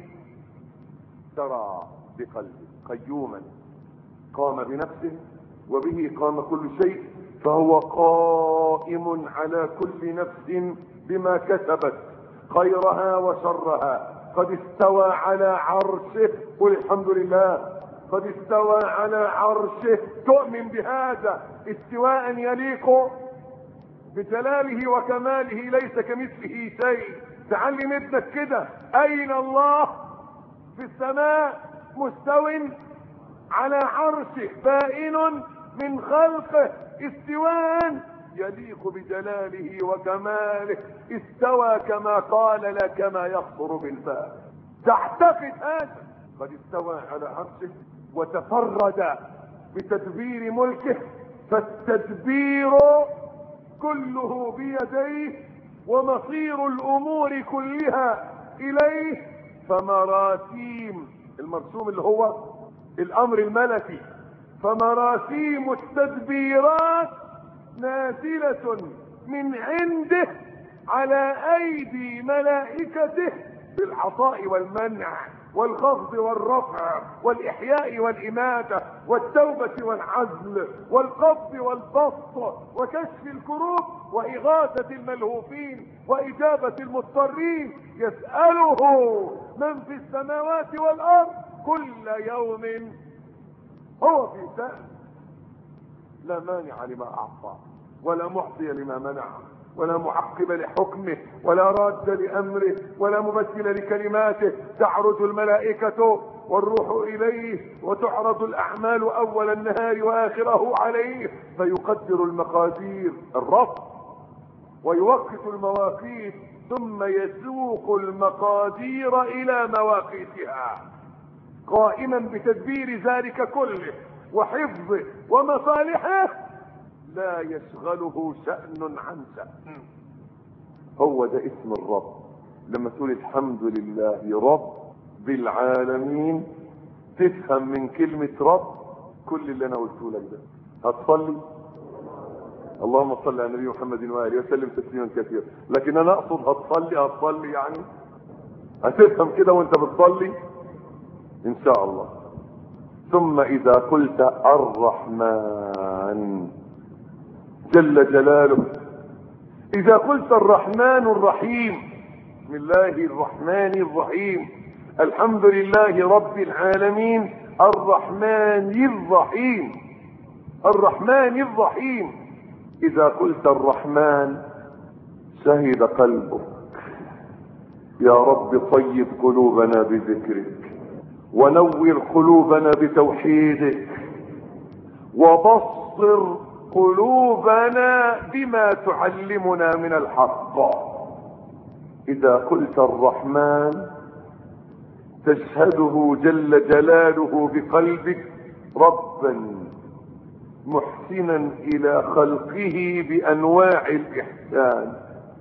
ترى بقلبه قيوما قام بنفسه وبه قام كل شيء، فهو قائم على كل نفس بما كسبت خيرها وشرها. قد استوى على عرشه، قل الحمد لله. قد استوى على عرشه. تؤمن بهذا استواء يليق بجلاله وكماله، ليس كمثله شيء. تعلم ابنك كده، اين الله؟ في السماء مستو على عرشه بائن من خلقه استواء يليق بجلاله وكماله. استوى كما قال لا كما يخطر بالبال. تعتقد هذا. قد استوى على عرشه وتفرد بتدبير ملكه، فالتدبير كله بيديه ومصير الامور كلها اليه. فمراسيم المرسوم اللي هو الامر الملكي، فمراسيم التدبيرات نازلة من عنده على ايدي ملائكته بالعطاء والمنع والخفض والرفع والاحياء والاماتة والتوبة والعزل والقبض والبسط وكشف الكروب واغاثة الملهوفين واجابة المضطرين. يسأله من في السماوات والارض كل يوم هو في شأن. لا مانع لما اعطى ولا معطي لما منع ولا معقب لحكمه ولا راد لامره ولا مبدل لكلماته. تعرج الملائكة والروح إليه، وتعرض الأعمال أول النهار وآخره عليه، فيقدر المقادير الرب ويوقت المواقيت، ثم يسوق المقادير إلى مواقيتها، قائما بتدبير ذلك كله وحفظه ومصالحه، لا يشغله شأن عن شأن. هو ده اسم الرب. لما تقول الحمد لله رب بالعالمين، تفهم من كلمة رب كل اللي انا قلته لك ده. هتصلي؟ اللهم صل على النبي محمد وآله وسلم تسليما كثيرا. لكن انا اقصد هتصلي يعني هتفهم كده وانت بتصلي ان شاء الله. ثم اذا قلت الرحمن جل جلاله، اذا قلت الرحمن الرحيم، بسم الله الرحمن الرحيم، الحمد لله رب العالمين الرحمن الرحيم، الرحمن الرحيم، اذا قلت الرحمن شهد قلبك يا رب طيب قلوبنا بذكرك، ونور قلوبنا بتوحيدك، وبصر قلوبنا بما تعلمنا من الحق. اذا قلت الرحمن تشهده جل جلاله بقلبك ربا محسنا الى خلقه بانواع الاحسان،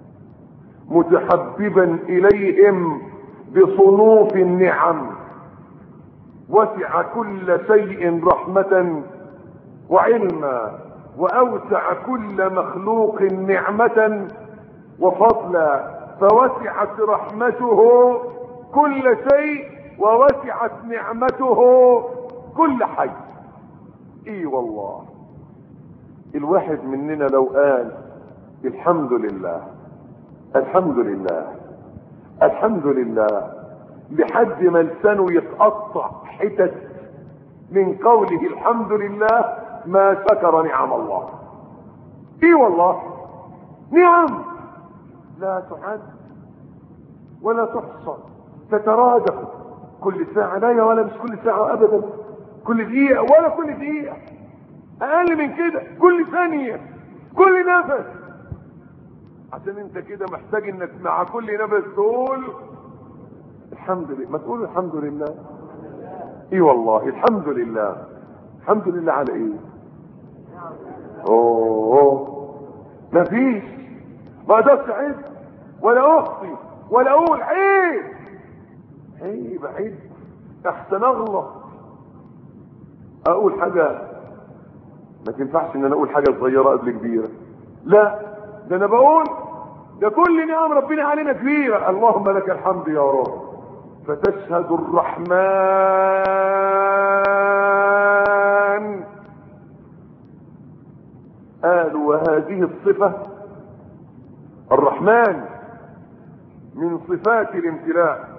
متحببا اليهم بصنوف النعم، وسع كل شيء رحمة وعلما، واوسع كل مخلوق نعمة وفضلا، فوسعت رحمته كل شيء ووسعت نعمته كل حي. اي والله الواحد مننا لو قال الحمد لله الحمد لله الحمد لله لحد ما لسانه يتقطع حتت من قوله الحمد لله، ما شكر نعم الله. اي والله نعم لا تعد ولا تحصى، تترادف كل ساعة، لا ولا مش كل ساعة ابدا، كل دقيقة ولا كل دقيقة، اقل من كده كل ثانية، كل نفس. عشان انت كده محتاج انك مع كل نفس تقول الحمد لله. ما تقول الحمد لله. اي والله الحمد لله. الحمد لله على ايه؟ اوه مفيش، ما اقدرش اعد ولا اخطي ولا اقول عيب عيب عيب، احسن اغلط اقول حاجه ما تنفعش ان انا اقول حاجه صغيره قبل كبيره، لا ده انا بقول ده كل نعم ربنا علينا كبيره، اللهم لك الحمد يا رب. فتشهد الرحمن. قالوا وهذه الصفه الرحمن من صفات الامتلاء.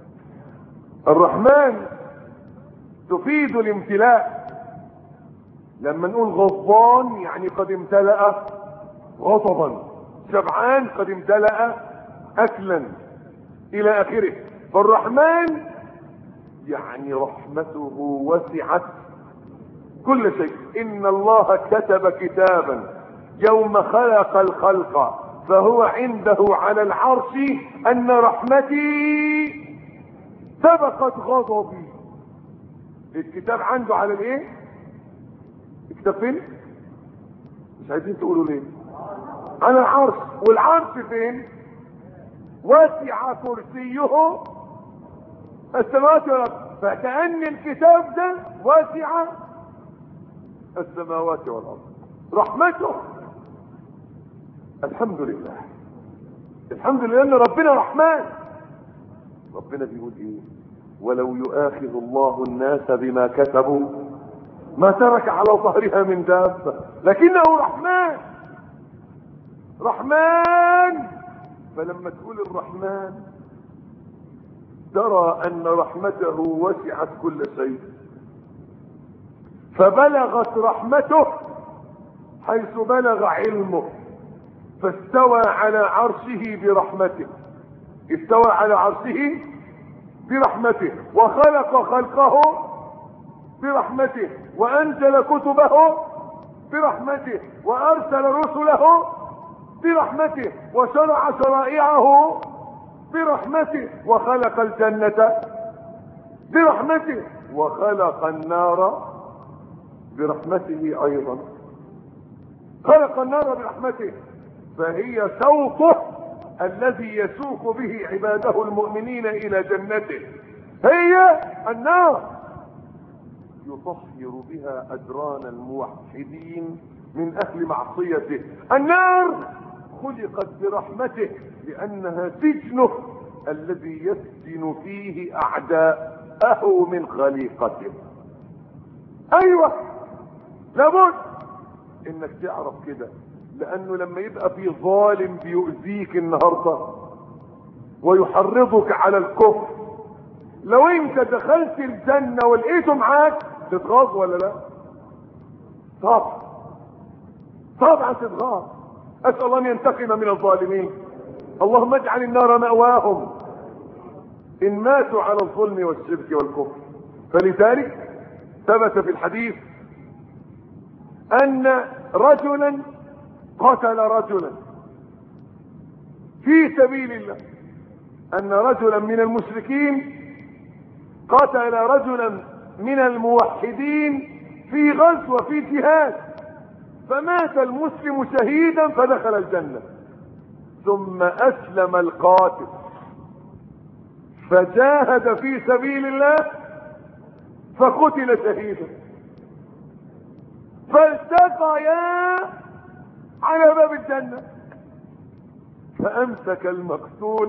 الرحمن تفيد الامتلاء. لما نقول غضبان يعني قد امتلأ غضبا، شبعان قد امتلأ اكلا الى اخره. فالرحمن يعني رحمته وسعت كل شيء. ان الله كتب كتابا يوم خلق الخلق فهو عنده على العرش ان رحمتي سبقت غضبي. الكتاب عنده على الايه؟ الكتاب فين؟ مش عايزين تقولوا ليه؟ على العرش. والعرش فين؟ وسع كرسيه السماوات والارض. فكأن الكتاب ده وسع السماوات والارض. رحمته. الحمد لله الحمد لله ان ربنا رحمن. ربنا بيقول ايه؟ ولو يؤاخذ الله الناس بما كسبوا ما ترك على ظهرها من دابة لكنه رحمن. رحمن. فلما تقول الرحمن ترى ان رحمته وسعت كل شيء، فبلغت رحمته حيث بلغ علمه، فاستوى على عرشه برحمته. استوى على عرشه برحمته، وخلق خلقه برحمته، وأنزل كتبه برحمته، وأرسل رسله برحمته، وشرع شرائعه برحمته، وخلق الجنة برحمته، وخلق النار برحمته أيضا. خلق النار برحمته، فهي سوقه الذي يسوق به عباده المؤمنين إلى جنته، هي النار يطهر بها أدران الموحدين من أهل معصيته. النار خلقت برحمته لأنها سجنه الذي يسجن فيه أعداءه من خليقته. أيوة، لابد انك تعرف كده، لانه لما يبقى في ظالم بيؤذيك النهارده ويحرضك على الكفر، لو انت دخلت الجنة ولقيته معاك تتغاظ ولا لا؟ طبعا تتغاظ. اسأل الله ان ينتقم من الظالمين. اللهم اجعل النار مأواهم ان ماتوا على الظلم والشرك والكفر. فلذلك ثبت في الحديث ان رجلا قتل رجلا في سبيل الله، ان رجلا من المشركين قتل رجلا من الموحدين في غزوة في جهاد، فمات المسلم شهيدا فدخل الجنة، ثم اسلم القاتل فجاهد في سبيل الله فقتل شهيدا، فالتقيا على باب الجنة، فامسك المقتول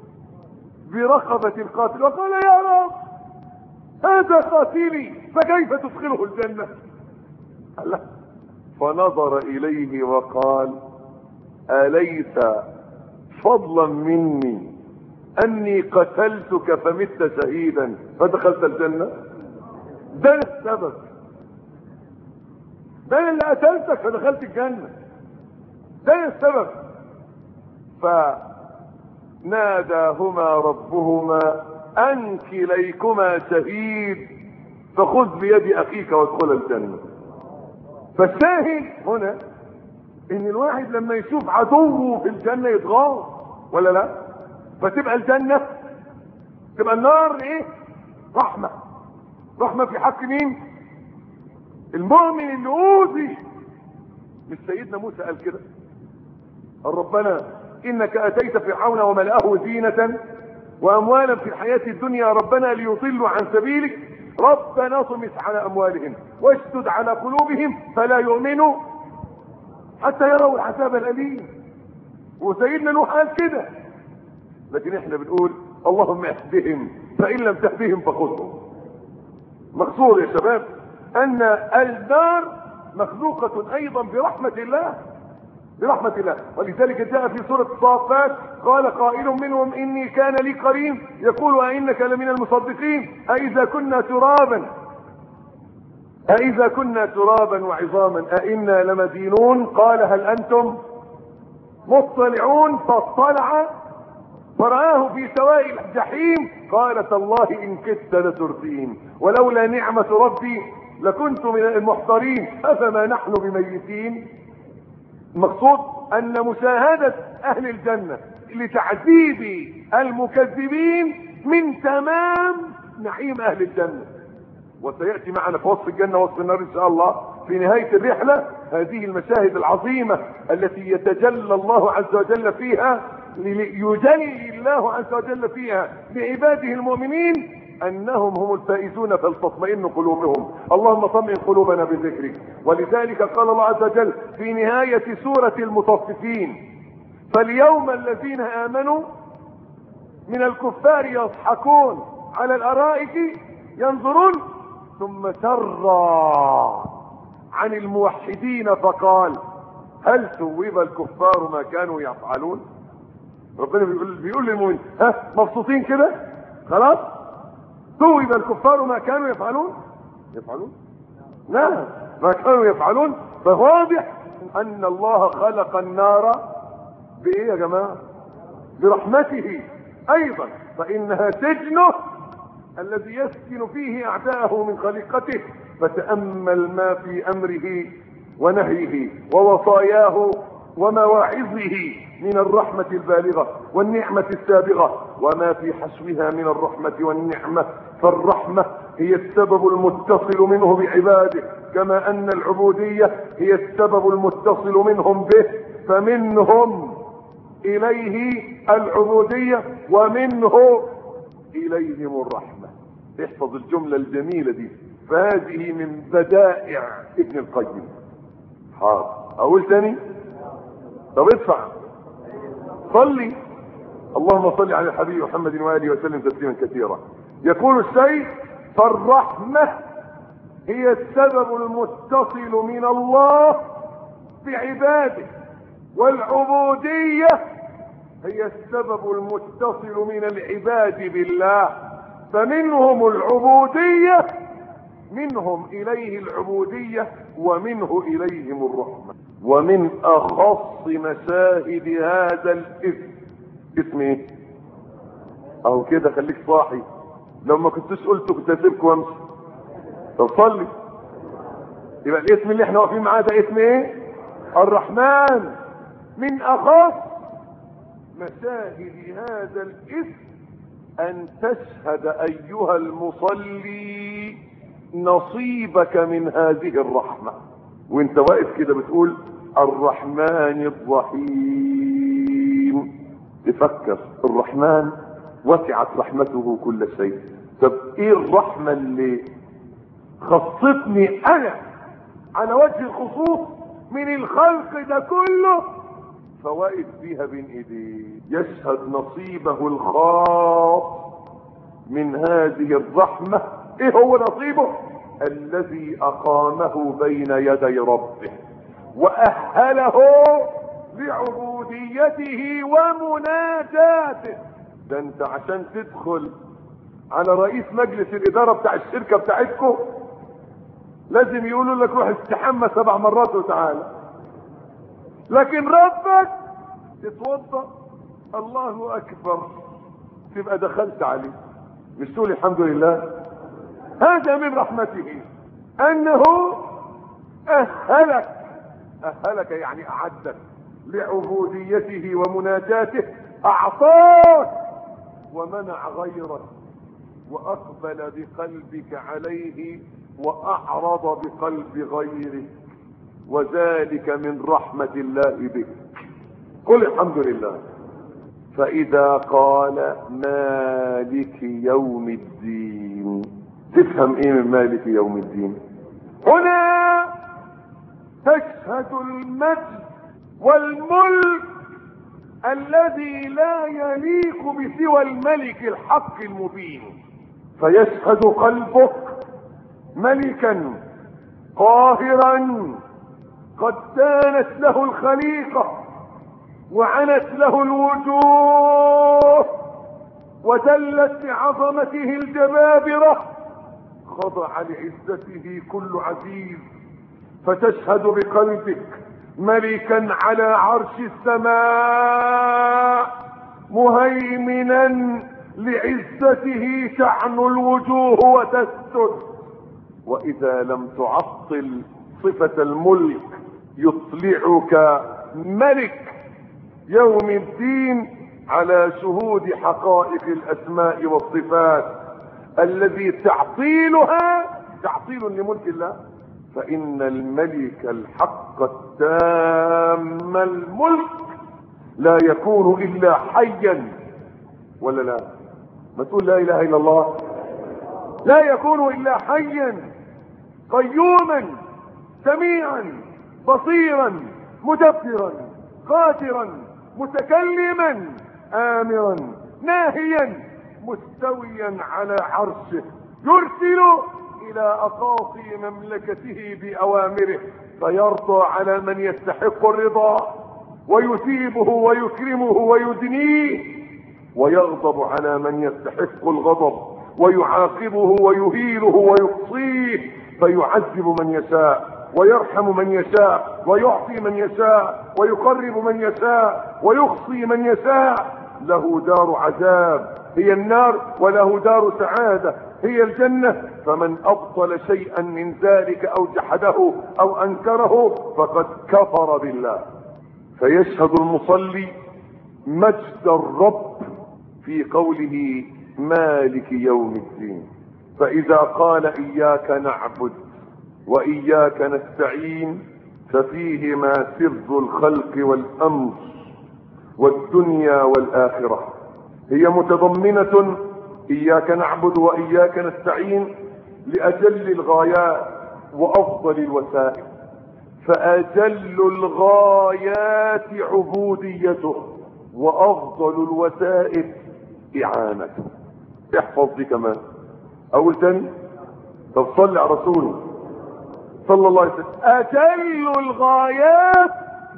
برقبة القاتل وقال يا رب هذا قاتلي فكيف تدخله الجنة؟ لا. فنظر اليه وقال اليس فضلا مني اني قتلتك فمت شهيدا فدخلت الجنة؟ ده السبب، ده اللي قتلتك فدخلت الجنة، ده السبب. فناداهما ربهما ان كليكما شهيد فخذ بيد اخيك وادخل الجنة. فالشاهد هنا ان الواحد لما يشوف عدوه في الجنة يتغاظ ولا لا؟ فتبقى الجنة، تبقى النار ايه؟ رحمة. رحمة في حق مين؟ المؤمن اللي اوذي. مش سيدنا موسى قال كده؟ قال ربنا انك اتيت فرعون وملأه زينة واموالا في الحياة الدنيا ربنا ليضلوا عن سبيلك ربنا اطمس على اموالهم واشدد على قلوبهم فلا يؤمنوا حتى يروا العذاب الاليم. وسيدنا نوح قال كده، لكن احنا بنقول اللهم اهدهم فان لم تهدهم فخذهم. مقصود يا شباب ان النار مخلوقة ايضا برحمة الله، برحمة الله. ولذلك جاء في سورة الصافات قال قائل منهم اني كان لي قرين يقول أئنك لمن المصدقين أئذا كنا ترابا وعظاما أئنا لمدينون قال هل انتم مطلعون فاطلع فرآه في سواء الجحيم قال تالله ان كدت لتردين ولولا نعمة ربي لكنت من المحضرين افما نحن بميتين. المقصود ان مشاهدة اهل الجنة لتعذيب المكذبين من تمام نعيم اهل الجنة. وسيأتي معنا في وصف الجنة ووصف النار ان شاء الله في نهاية الرحلة هذه المشاهد العظيمة التي يتجلى الله عز وجل فيها، يجلي الله عز وجل فيها لعباده المؤمنين انهم هم الفائزون فلتطمئن قلوبهم. اللهم طمئن قلوبنا بذكرك. ولذلك قال الله عز وجل في نهاية سورة المطففين فاليوم الذين امنوا من الكفار يضحكون على الارائك ينظرون ثم سرى عن الموحدين فقال هل ثوب الكفار ما كانوا يفعلون؟ ربنا بيقول للمؤمنين ها مبسوطين كده خلاص؟ ثوب الكفار ما كانوا يفعلون؟ لا، ما كانوا يفعلون. فواضح ان الله خلق النار بايه يا جماعة؟ برحمته ايضا، فانها سجنه الذي يسكن فيه أعداءه من خليقته، فتأمل ما في أمره ونهيه ووصاياه ومواعظه من الرحمة البالغة والنعمة السابغة، وما في حشوها من الرحمة والنعمة. فالرحمة هي السبب المتصل منه بعباده، كما أن العبودية هي السبب المتصل منهم به، فمنهم إليه العبودية ومنه إليهم الرحمة. احفظ الجملة الجميلة دي، فهذه من بدائع ابن القيم. حاضر أقول تاني؟ طب ادفع صلي. اللهم صل على الحبيب محمد وآله وسلم تسليما كثيرا. يقول الشيخ: فالرحمة هي السبب المتصل من الله بعباده، والعبودية هي السبب المتصل من العباد بالله، فمنهم العبودية، منهم إليه العبودية، ومنه إليهم الرحمة. ومن أخص مشاهد هذا الاسم، اسم ايه؟ اهو كده، خليك صاحي، لو ما كنتش قلته كنت هسيبك وامشي. طب صلي. يبقى الاسم اللي احنا واقفين معاه ده اسم ايه؟ الرحمن. من أخص مشاهد هذا الاسم أن تشهد أيها المصلي نصيبك من هذه الرحمة، وانت واقف كده بتقول الرحمن الرحيم. تفكر الرحمن وسعت رحمته كل شيء. طب ايه الرحمة اللي خصتني انا على وجه الخصوص من الخلق ده كله، فواقف فيها بين ايديه يشهد نصيبه الخاص من هذه الرحمة. ايه هو نصيبه؟ الذي اقامه بين يدي ربه واهله لعبوديته ومناجاته. ده انت عشان تدخل على رئيس مجلس الادارة بتاع الشركة بتاعتكم لازم يقولوا لك روح استحمى 7 مرات وتعالى، لكن ربك تتوضا الله اكبر تبقى دخلت عليه، مش تقول الحمد لله؟ هذا من رحمته انه اهلك يعني اعدك لعبوديته ومناجاته، اعطاك ومنع غيرك، واقبل بقلبك عليه واعرض بقلب غيرك، وذلك من رحمة الله بك. قل الحمد لله. فاذا قال مالك يوم الدين، تفهم ايه من مالك يوم الدين؟ هنا تشهد المجد والملك الذي لا يليق بسوى الملك الحق المبين، فيشهد قلبك ملكا قاهرا قد دانت له الخليقة وعنت له الوجوه وذلت بعظمته الجبابرة، خضع لعزته كل عزيز، فتشهد بقلبك ملكا على عرش السماء مهيمنا لعزته تعنى الوجوه وتسجد. واذا لم تعطل صفة الملك يطلعك ملك يوم الدين على شهود حقائق الاسماء والصفات الذي تعطيلها تعطيل لملك الله. فان الملك الحق التام الملك لا يكون الا حيا، ولا لا؟ ما تقول لا اله الا الله. لا يكون الا حيا قيوما سميعا بصيرا مدبرا قادرا متكلما امرا ناهيا مستويا على عرشه، يرسل الى اقاصي مملكته باوامره، فيرضى على من يستحق الرضا ويثيبه ويكرمه ويدنيه، ويغضب على من يستحق الغضب ويعاقبه ويهيله ويقصيه، فيعذب من يشاء ويرحم من يشاء ويعطي من يشاء ويقرب من يشاء ويخصي من يشاء. له دار عذاب هي النار وله دار سعادة هي الجنة. فمن أبطل شيئا من ذلك أو جحده أو أنكره فقد كفر بالله. فيشهد المصلي مجد الرب في قوله مالك يوم الدين. فإذا قال إياك نعبد وإياك نستعين ففيهما سر الخلق والأمر والدنيا والآخرة. هي متضمنة إياك نعبد وإياك نستعين لأجل الغايات وأفضل الوسائل. فأجل الغايات عبوديته وأفضل الوسائل إعانته. احفظ دي كمان. أول تاني طب صلي على رسوله صلى الله عليه وسلم. أجل الغايات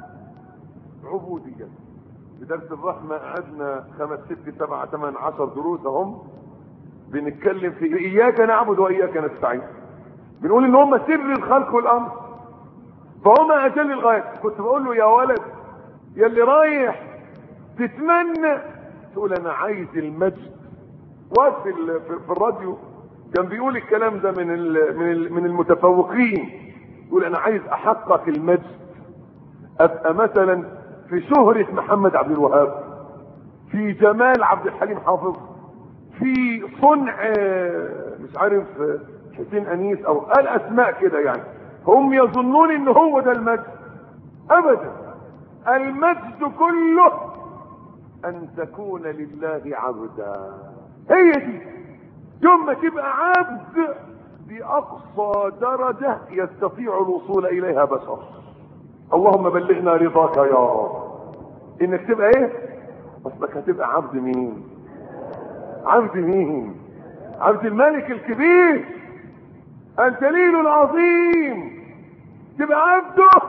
عبوديته. في درس الرحمة قعدنا 5 6 7 8 10 دروس هم بنتكلم في إياك نعبد وإياك نستعين. بنقول إن هم سر الخلق والأمر فهم أجل الغايات. كنت بقول له يا ولد يا اللي رايح تتمنى تقول أنا عايز المجد. وقت في الراديو كان بيقول الكلام ده من المتفوقين. يقول أنا عايز أحقق المجد، أبقى مثلا في شهرة محمد عبد الوهاب، في جمال عبد الحليم حافظ، في صنع مش عارف حسين أنيس أو قال أسماء كده. يعني هم يظنون إن هو ده المجد. أبدا، المجد كله أن تكون لله عبدا. هي دي يوم ما تبقى عبد بأقصى درجة يستطيع الوصول إليها بشر. اللهم بلغنا رضاك يا رب. انك تبقى ايه؟ اصلك هتبقى عبد مين؟ عبد مين؟ عبد الملك الكبير الجليل العظيم. تبقى عبده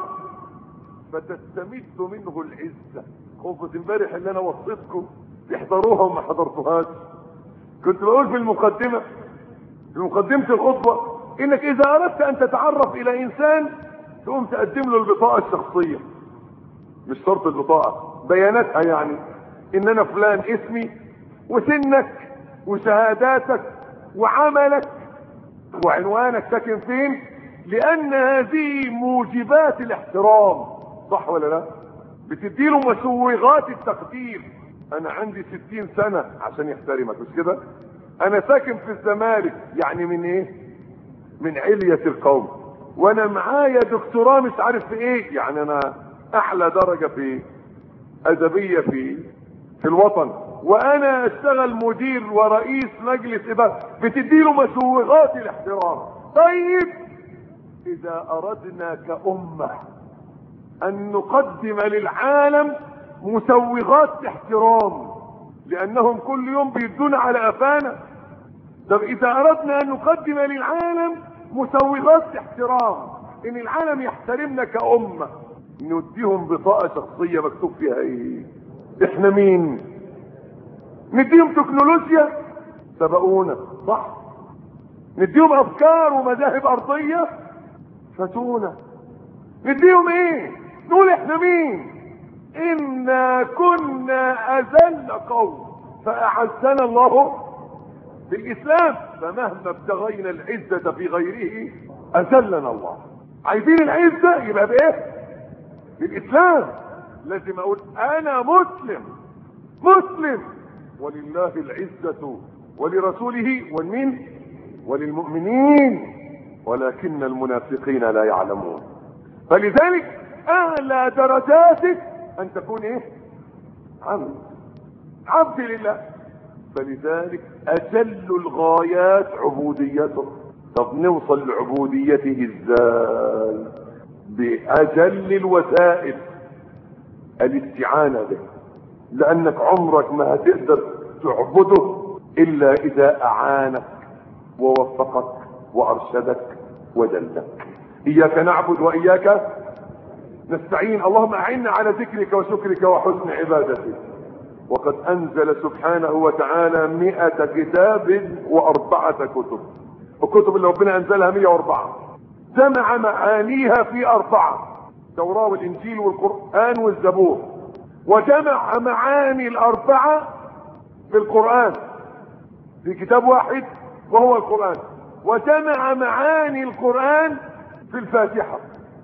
فتستمد منه العزة. خطبة امبارح اللي انا وصيتكم تحضروها وما حضرتوهاش. كنت بقول في مقدمة الخطبة انك اذا اردت ان تتعرف الى انسان تقوم تقدم له البطاقة الشخصية. مش شرط البطاقة، بياناتها. يعني ان انا فلان، اسمي وسنك وشهاداتك وعملك وعنوانك ساكن فين، لان هذه موجبات الاحترام. صح ولا لا؟ بتديله مسوغات التقدير. انا عندي 60 سنة عشان يحترمك، مش كده؟ انا ساكن في الزمالك، يعني من ايه؟ من علية القوم. وانا معايا دكتوراه مش عارف في ايه، يعني انا احلى درجة في ادبية في الوطن. وانا اشتغل مدير ورئيس مجلس اداره. بتديله مسوغات الاحترام. طيب اذا اردنا كأمة ان نقدم للعالم مسوغات احترام، لانهم كل يوم بيدونا على قفانا. طب اذا اردنا ان نقدم للعالم مسوغات احترام، ان العالم يحترمنا كأمة، نديهم بطاقة شخصية مكتوب فيها ايه؟ احنا مين؟ نديهم تكنولوجيا سبقونا، صح؟ نديهم افكار ومذاهب ارضية فاتونا. نديهم ايه؟ نقول احنا مين؟ انا كنا اذل قوم فاعزنا الله بالاسلام، فمهما ابتغينا العزة في غيره اذلنا الله. عايزين العزة يبقى بايه؟ بالاسلام. لازم اقول انا مسلم ولله العزة ولرسوله والمين؟ وللمؤمنين ولكن المنافقين لا يعلمون. فلذلك اعلى درجاتك ان تكون ايه؟ عبد لله. فلذلك اجل الغايات عبوديته. طب نوصل لعبوديته ازاي؟ باجل الوسائل الاستعانة به. لانك عمرك ما هتقدر تعبده الا اذا اعانك ووفقك وارشدك ودلك. اياك نعبد واياك نستعين. اللهم اعنا على ذكرك وشكرك وحسن عبادتك. وقد انزل سبحانه وتعالى 100 كتاب و4 كتب. الكتب اللي ربنا انزلها 104 جمع معانيها في 4: التوراة والانجيل والقرآن والزبور. وجمع معاني ال4 في القرآن. في كتاب واحد وهو القرآن، وجمع معاني القرآن في الفاتحة،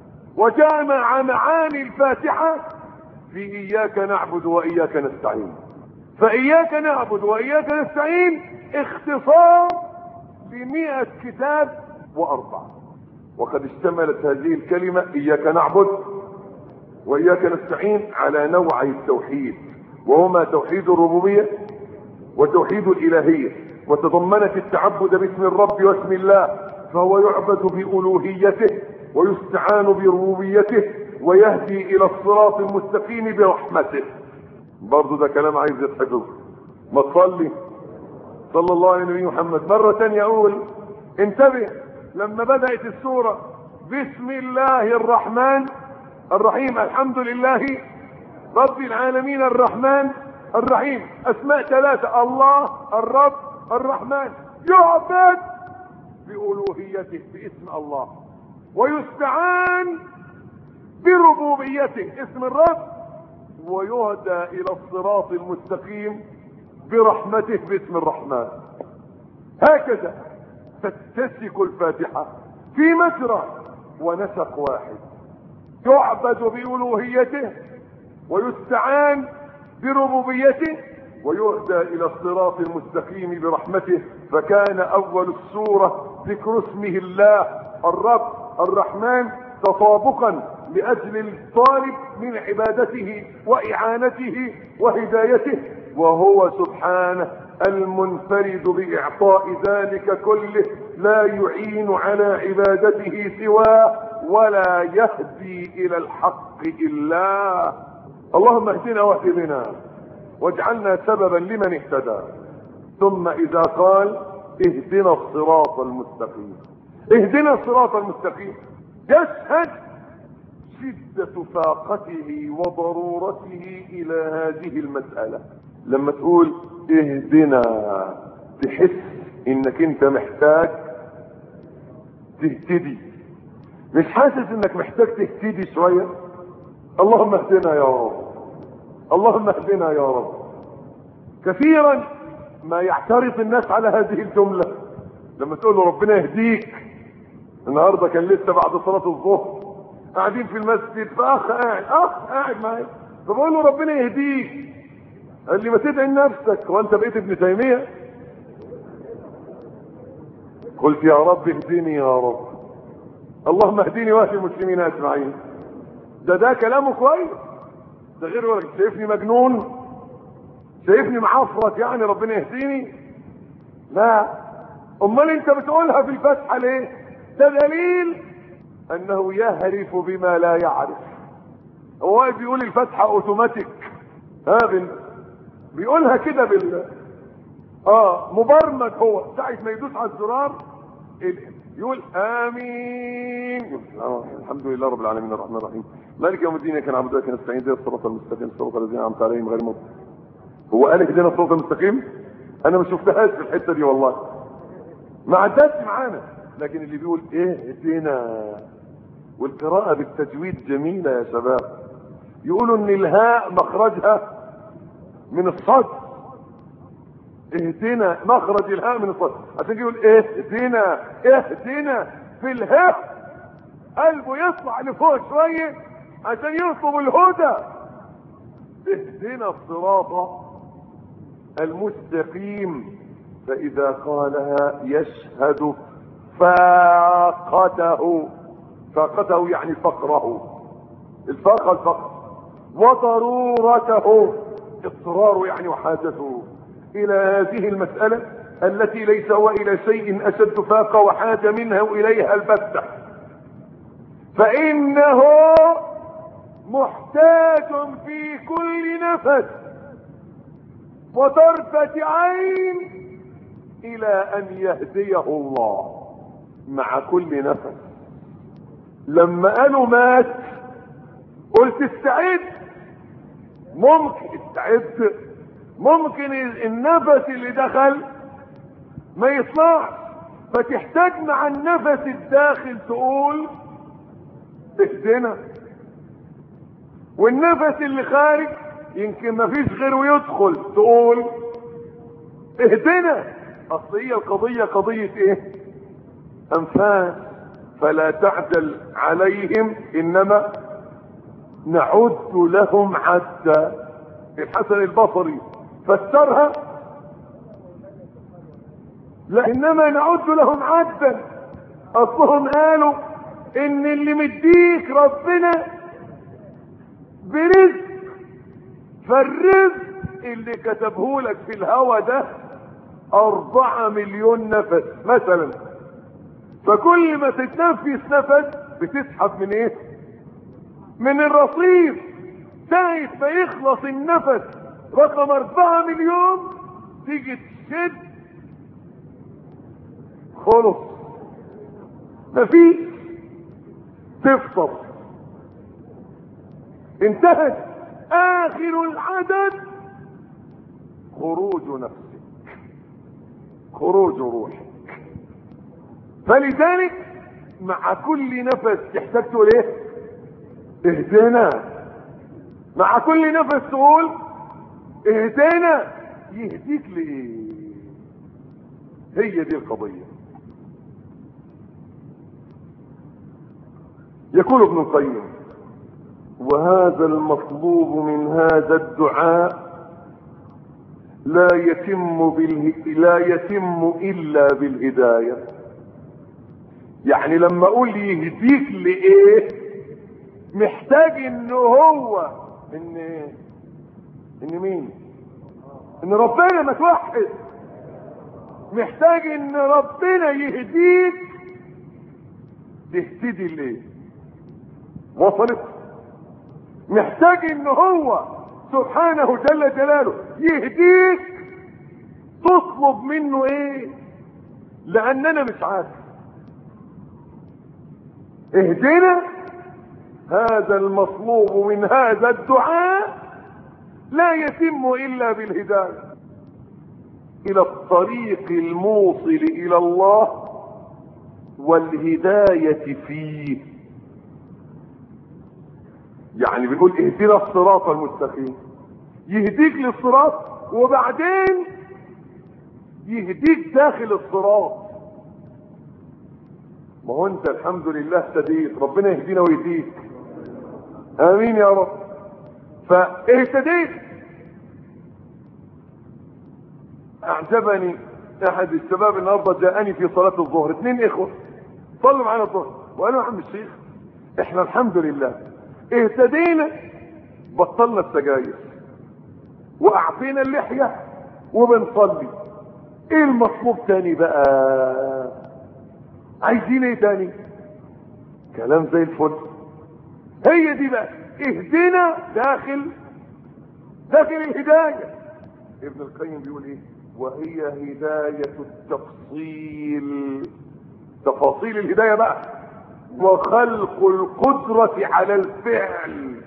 وجمع معاني الفاتحة في إياك نعبد وإياك نستعين. فإياك نعبد وإياك نستعين اختصار ب100 كتاب و4، وقد اشتملت هذه الكلمة إياك نعبد وإياك نستعين على نوعي التوحيد، وهما توحيد الربوبية وتوحيد الإلهية، وتضمنت التعبد باسم الرب واسم الله، فهو يعبد بألوهيته ويستعان بربوبيته ويهدي إلى الصراط المستقيم برحمته. برضو ده كلام عايز يتحفظ. ما تصلي صلى الله عليه وسلم محمد. مرة تانية أقول انتبه، لما بدأت السورة بسم الله الرحمن الرحيم الحمد لله رب العالمين الرحمن الرحيم، أسماء 3، الله الرب الرحمن، يعبد بألوهيته باسم الله، ويستعان بربوبيته اسم الرب، ويهدى إلى الصراط المستقيم برحمته باسم الرحمن. هكذا تتسك الفاتحة في مجرى ونسق واحد، يعبد بألوهيته ويستعان بربوبيته ويهدى إلى الصراط المستقيم برحمته. فكان أول السورة ذكر اسمه الله الرب الرحمن تطابقا لأجل الطالب من عبادته وإعانته وهدايته، وهو سبحانه المنفرد بإعطاء ذلك كله، لا يعين على عبادته سواه ولا يهدي إلى الحق إلا. اللهم اهدنا واهد بنا واجعلنا سببا لمن اهتدى. ثم إذا قال اهدنا الصراط المستقيم، اهدنا الصراط المستقيم، يشهد شدة فاقته وضرورته إلى هذه المسألة. لما تقول اهدنا تحس انك انت محتاج تهتدي، مش حاسس انك محتاج تهتدي شوية. اللهم اهدنا يا رب، اللهم اهدنا يا رب. كثيرا ما يعترض الناس على هذه الجملة لما تقول له ربنا يهديك. النهاردة كان لسه بعد صلاة الظهر قاعدين في المسجد، فاخ قاعد معي، فبقول له ربنا يهديك، قال لي ما تدعي لنفسك وانت بقيت ابن تيمية. قلت يا رب اهديني يا رب، اللهم اهديني واهد المسلمين اجمعين. ده كلامه كويس، ده غير ولا شايفني مجنون، شايفني معفرت يعني ربنا يهديني؟ لا. امال انت بتقولها في الفاتحة ليه؟ ده دليل انه يهرف بما لا يعرف. هو واقف بيقول الفاتحة اوتوماتيك، بيقولها كده مبرمج. هو ساعة ما يدوس على الزرار يقول امين، الحمد لله رب العالمين الرحمن الرحيم مالك يوم الدين اياك نعبد واياك نستعين اهدنا الصراط المستقيم صراط الذين انعمت عليهم غير المغضوب. هو قال اهدنا الصراط المستقيم؟ انا ما شفتهاش في الحته دي والله، ما عدتش معانا. لكن اللي بيقول اهدنا، والقراءه بالتجويد جميله يا شباب. يقولوا ان الهاء مخرجها من الصد، اهدنا مخرج الهاء من الصد، عشان يقول اهدنا في الهاء قلبه يطلع لفوق شويه عشان يطلب الهدى. اهدنا الصراط المستقيم. فاذا قالها يشهد فاقته يعني فقره، الفقر، وضرورته اضطراره يعني وحاجته الى هذه المسألة التي ليس هو الى شيء اشد فاقة وحاجة منها اليها البتة، فانه محتاج في كل نفس وطرفة عين الى ان يهديه الله مع كل نفس. لما قالوا مات قلت استعد، ممكن النفس اللي دخل ما يطلعش، فتحتاج مع النفس الداخل تقول اهدنا، والنفس اللي خارج يمكن ما فيش غيره يدخل تقول اهدنا. اصل هي القضية قضية ايه؟ انفاس. فلا تعجل عليهم انما نعد لهم عدا. الحسن البصري فسرها لا انما نعد لهم عدا. اصلهم قالوا ان اللي مديك ربنا برزق، فالرزق اللي كتبه لك في الهوى ده 4 مليون نفس مثلا، فكل ما تتنفس نفس بتسحب من ايه؟ من الرصيد. ساعة ما يخلص النفس رقم 4 مليون تيجي تشد خلص، مفيش، تفصل، انتهت. اخر العدد خروج نفسك، خروج روحك. فلذلك مع كل نفس تحتاج تقول ايه؟ اهدنا. مع كل نفس تقول اهدنا. يهديك لايه؟ هي دي القضية. يقول ابن القيم: وهذا المطلوب من هذا الدعاء لا يتم الا بالهداية. يعني لما اقول يهديك لايه محتاج ان هو ان مين؟ ان ربنا ما توحد. محتاج ان ربنا يهديك تهتدي ليه. وصلت؟ محتاج ان هو سبحانه جل جلاله يهديك تطلب منه ايه؟ لاننا مش عارف. اهدنا. هذا المطلوب من هذا الدعاء لا يتم الا بالهداية الى الطريق الموصل الى الله والهداية فيه. يعني بيقول اهدنا الصراط المستقيم، يهديك للصراط وبعدين يهديك داخل الصراط. ما هو انت الحمد لله اهتديت، ربنا يهدينا ويهديك، امين يا رب. فاهتديت. اعجبني احد الشباب النهارده جاءني في صلاة الظهر، 2 اخوة صلوا معانا الظهر وقالوا: يا عم الشيخ احنا الحمد لله اهتدينا، بطلنا السجاير واعطينا اللحية وبنصلي، ايه المطلوب تاني بقى؟ عايزين ايه تاني؟ كلام زي الفل. هي دي بقى اهدنا داخل الهداية. ابن القيم بيقول ايه؟ وهي هداية التفصيل، تفاصيل الهداية بقى، وخلق القدرة على الفعل،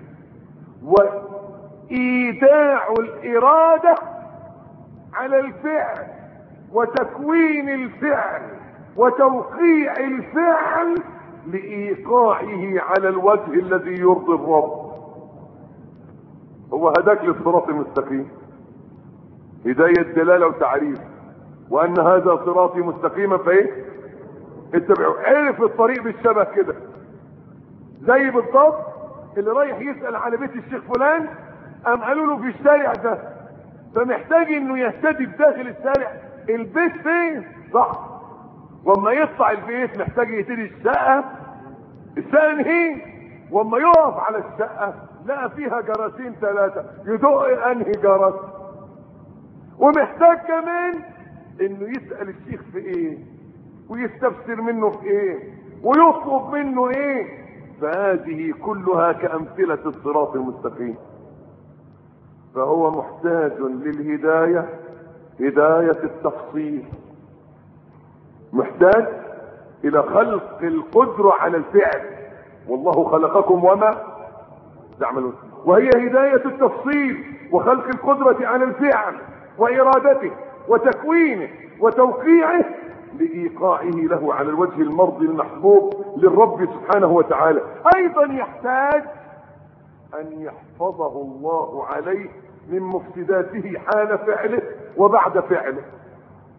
وإيداع الإرادة على الفعل، وتكوين الفعل، وتوقيع الفعل لإيقاعه على الوجه الذي يرضي الرب. هو هداك للصراط المستقيم، هداية دلالة وتعريف، وأن هذا صراطي مستقيما فإيه؟ اتبعوا. عرف الطريق بالشبه كده، زي بالضبط اللي رايح يسأل على بيت الشيخ فلان، قام قالوا له في الشارع ده، فمحتاج انه يهتدي بداخل الشارع البيت فين، صح؟ واما يطلع البيت محتاج يهتدي الشقة انهي، واما يقف على الشقة لقى فيها جرسين 3 يدق انهي جرس، ومحتاج كمان انه يسأل الشيخ في ايه، ويستفسر منه في ايه، ويطلب منه ايه. فهذه كلها كأمثلة الصراط المستقيم. فهو محتاج للهداية، هداية التفصيل، محتاج الى خلق القدرة على الفعل، والله خلقكم وما تعملون. وهي هداية التفصيل وخلق القدرة على الفعل وارادته وتكوينه وتوقيعه لإيقاعه له على الوجه المرضي المحبوب للرب سبحانه وتعالى. ايضا يحتاج ان يحفظه الله عليه من مفسداته حال فعله وبعد فعله.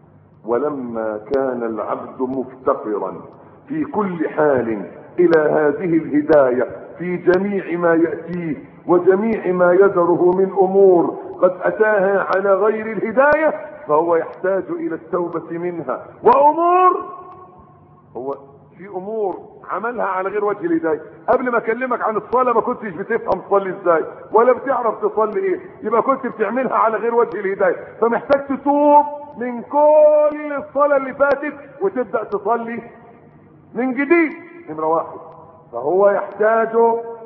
ولما كان العبد مفتقرا في كل حال الى هذه الهداية في جميع ما يأتيه وجميع ما يذره من امور قد اتاها على غير الهداية، فهو يحتاج الى التوبة منها. وامور، هو في امور عملها على غير وجه الهداية. قبل ما اكلمك عن الصلاة ما كنتش بتفهم تصلي ازاي ولا بتعرف تصلي ايه، يبقى كنت بتعملها على غير وجه الهداية، فمحتاج تتوب من كل الصلاة اللي فاتت وتبدأ تصلي من جديد. نمرة واحد، فهو يحتاج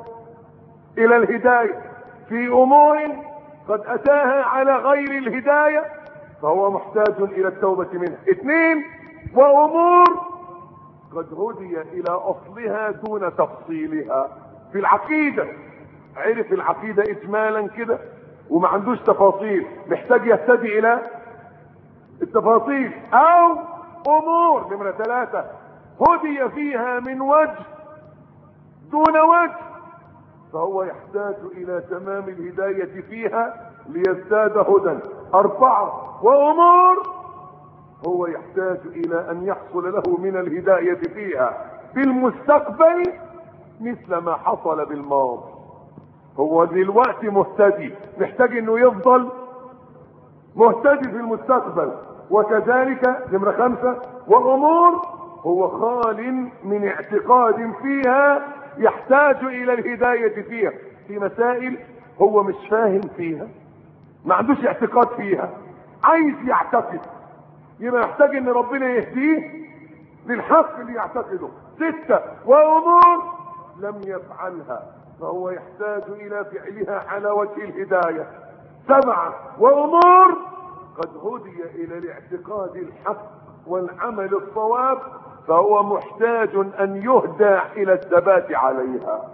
الى الهداية في امور قد اتاها على غير الهداية، فهو محتاج الى التوبة منها. اثنين، وامور قد هدي الى اصلها دون تفصيلها. في العقيدة عرف العقيدة اجمالا كده وما عندوش تفاصيل، محتاج يهتدي الى التفاصيل. او امور نمرة ثلاثة هدي فيها من وجه دون وجه، فهو يحتاج الى تمام الهداية فيها ليزداد هدى. اربعة، وامور هو يحتاج الى ان يحصل له من الهداية فيها في المستقبل مثل ما حصل بالماضي. هو دلوقتي مهتدي، محتاج انه يفضل مهتدي في المستقبل. وكذلك نمرة خمسة، وامور هو خال من اعتقاد فيها يحتاج الى الهداية فيها. في مسائل هو مش فاهم فيها، ما عندوش اعتقاد فيها، عايز يعتقد، يبقى يحتاج ان ربنا يهديه للحق اللي يعتقده. ستة، وامور لم يفعلها فهو يحتاج الى فعلها على وجه الهداية. سبعة، وامور قد هدي الى الاعتقاد الحق والعمل الصواب، فهو محتاج ان يهدى الى الثبات عليها.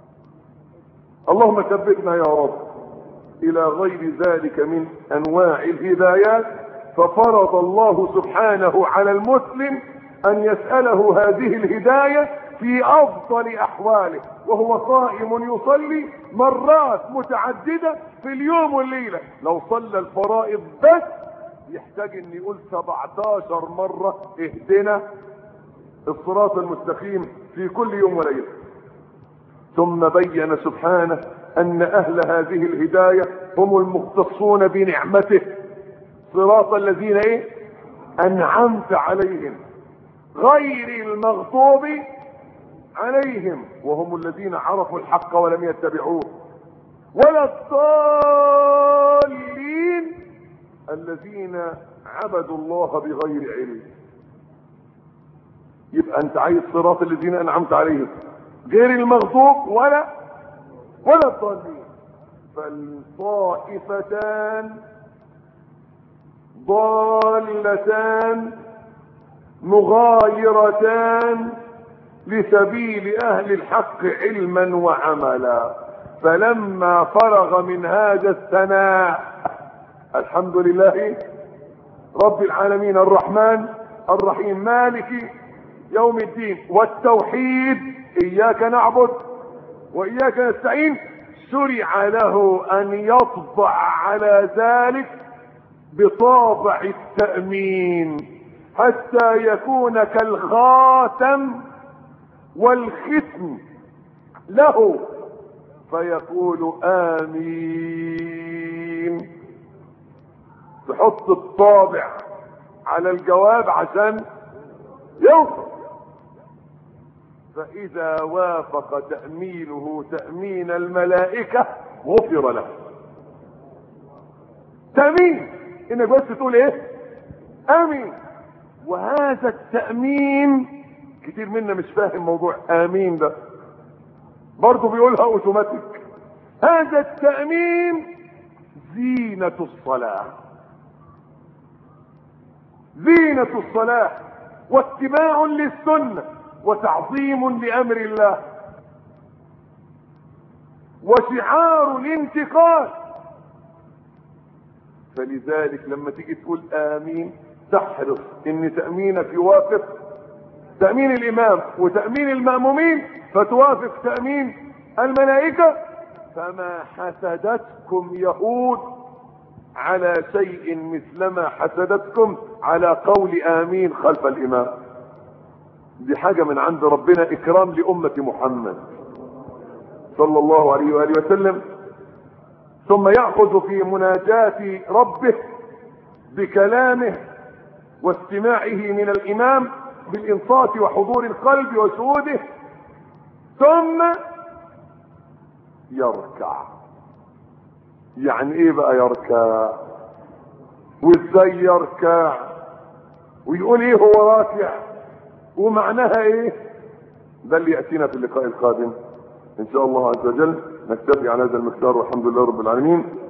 اللهم ثبتنا يا رب الى غير ذلك من انواع الهدايات. ففرض الله سبحانه على المسلم ان يسأله هذه الهداية في افضل احواله وهو قائم يصلي مرات متعددة في اليوم والليلة. لو صلى الفرائض بس يحتاج ان يقول 17 مرة اهدنا الصراط المستقيم في كل يوم وليلة. ثم بين سبحانه ان اهل هذه الهداية هم المختصون بنعمته، صراط الذين انعمت عليهم غير المغضوب عليهم، وهم الذين عرفوا الحق ولم يتبعوه، ولا الضالين الذين عبدوا الله بغير علم. يبقى انت عايز صراط الذين انعمت عليهم غير المغضوب ولا الضالين. فالطائفتان ضالتان مغايرتان لسبيل اهل الحق علما وعملا. فلما فرغ من هذا الثناء، الحمد لله رب العالمين الرحمن الرحيم مالك يوم الدين، والتوحيد اياك نعبد واياك نستعين، شرع له ان يطبع على ذلك بطابع التأمين حتى يكون كالخاتم والختم له، فيقول آمين. تحط الطابع على الجواب عشان يوصل. فإذا وافق تأمينه تأمين الملائكة غفر له. تأمين انك بس تقول آمين. وهذا التأمين كتير منا مش فاهم موضوع آمين ده، برضو بيقولها اوتوماتيك. هذا التأمين زينة الصلاة، زينة الصلاة واتباع للسنة وتعظيم لأمر الله وشعار الانتقال. فلذلك لما تيجي تقول آمين تحرص ان تأمينك يوافق تأمين الإمام وتأمين المأمومين، فتوافق تأمين الملائكة. فما حسدتكم يهود على شيء مثلما حسدتكم على قول امين خلف الامام. دي حاجة من عند ربنا، اكرام لامة محمد صلى الله عليه وآله وسلم. ثم يأخذ في مناجاة ربه بكلامه واستماعه من الامام بالانصات وحضور القلب وشهوده، ثم يركع. يعني ايه بقى يركع؟ وازاي يركع؟ ويقول ايه هو راكع؟ ومعناها ايه؟ ده اللي يأتينا في اللقاء القادم ان شاء الله عز وجل. نكتفي على هذا المقدار والحمد لله رب العالمين.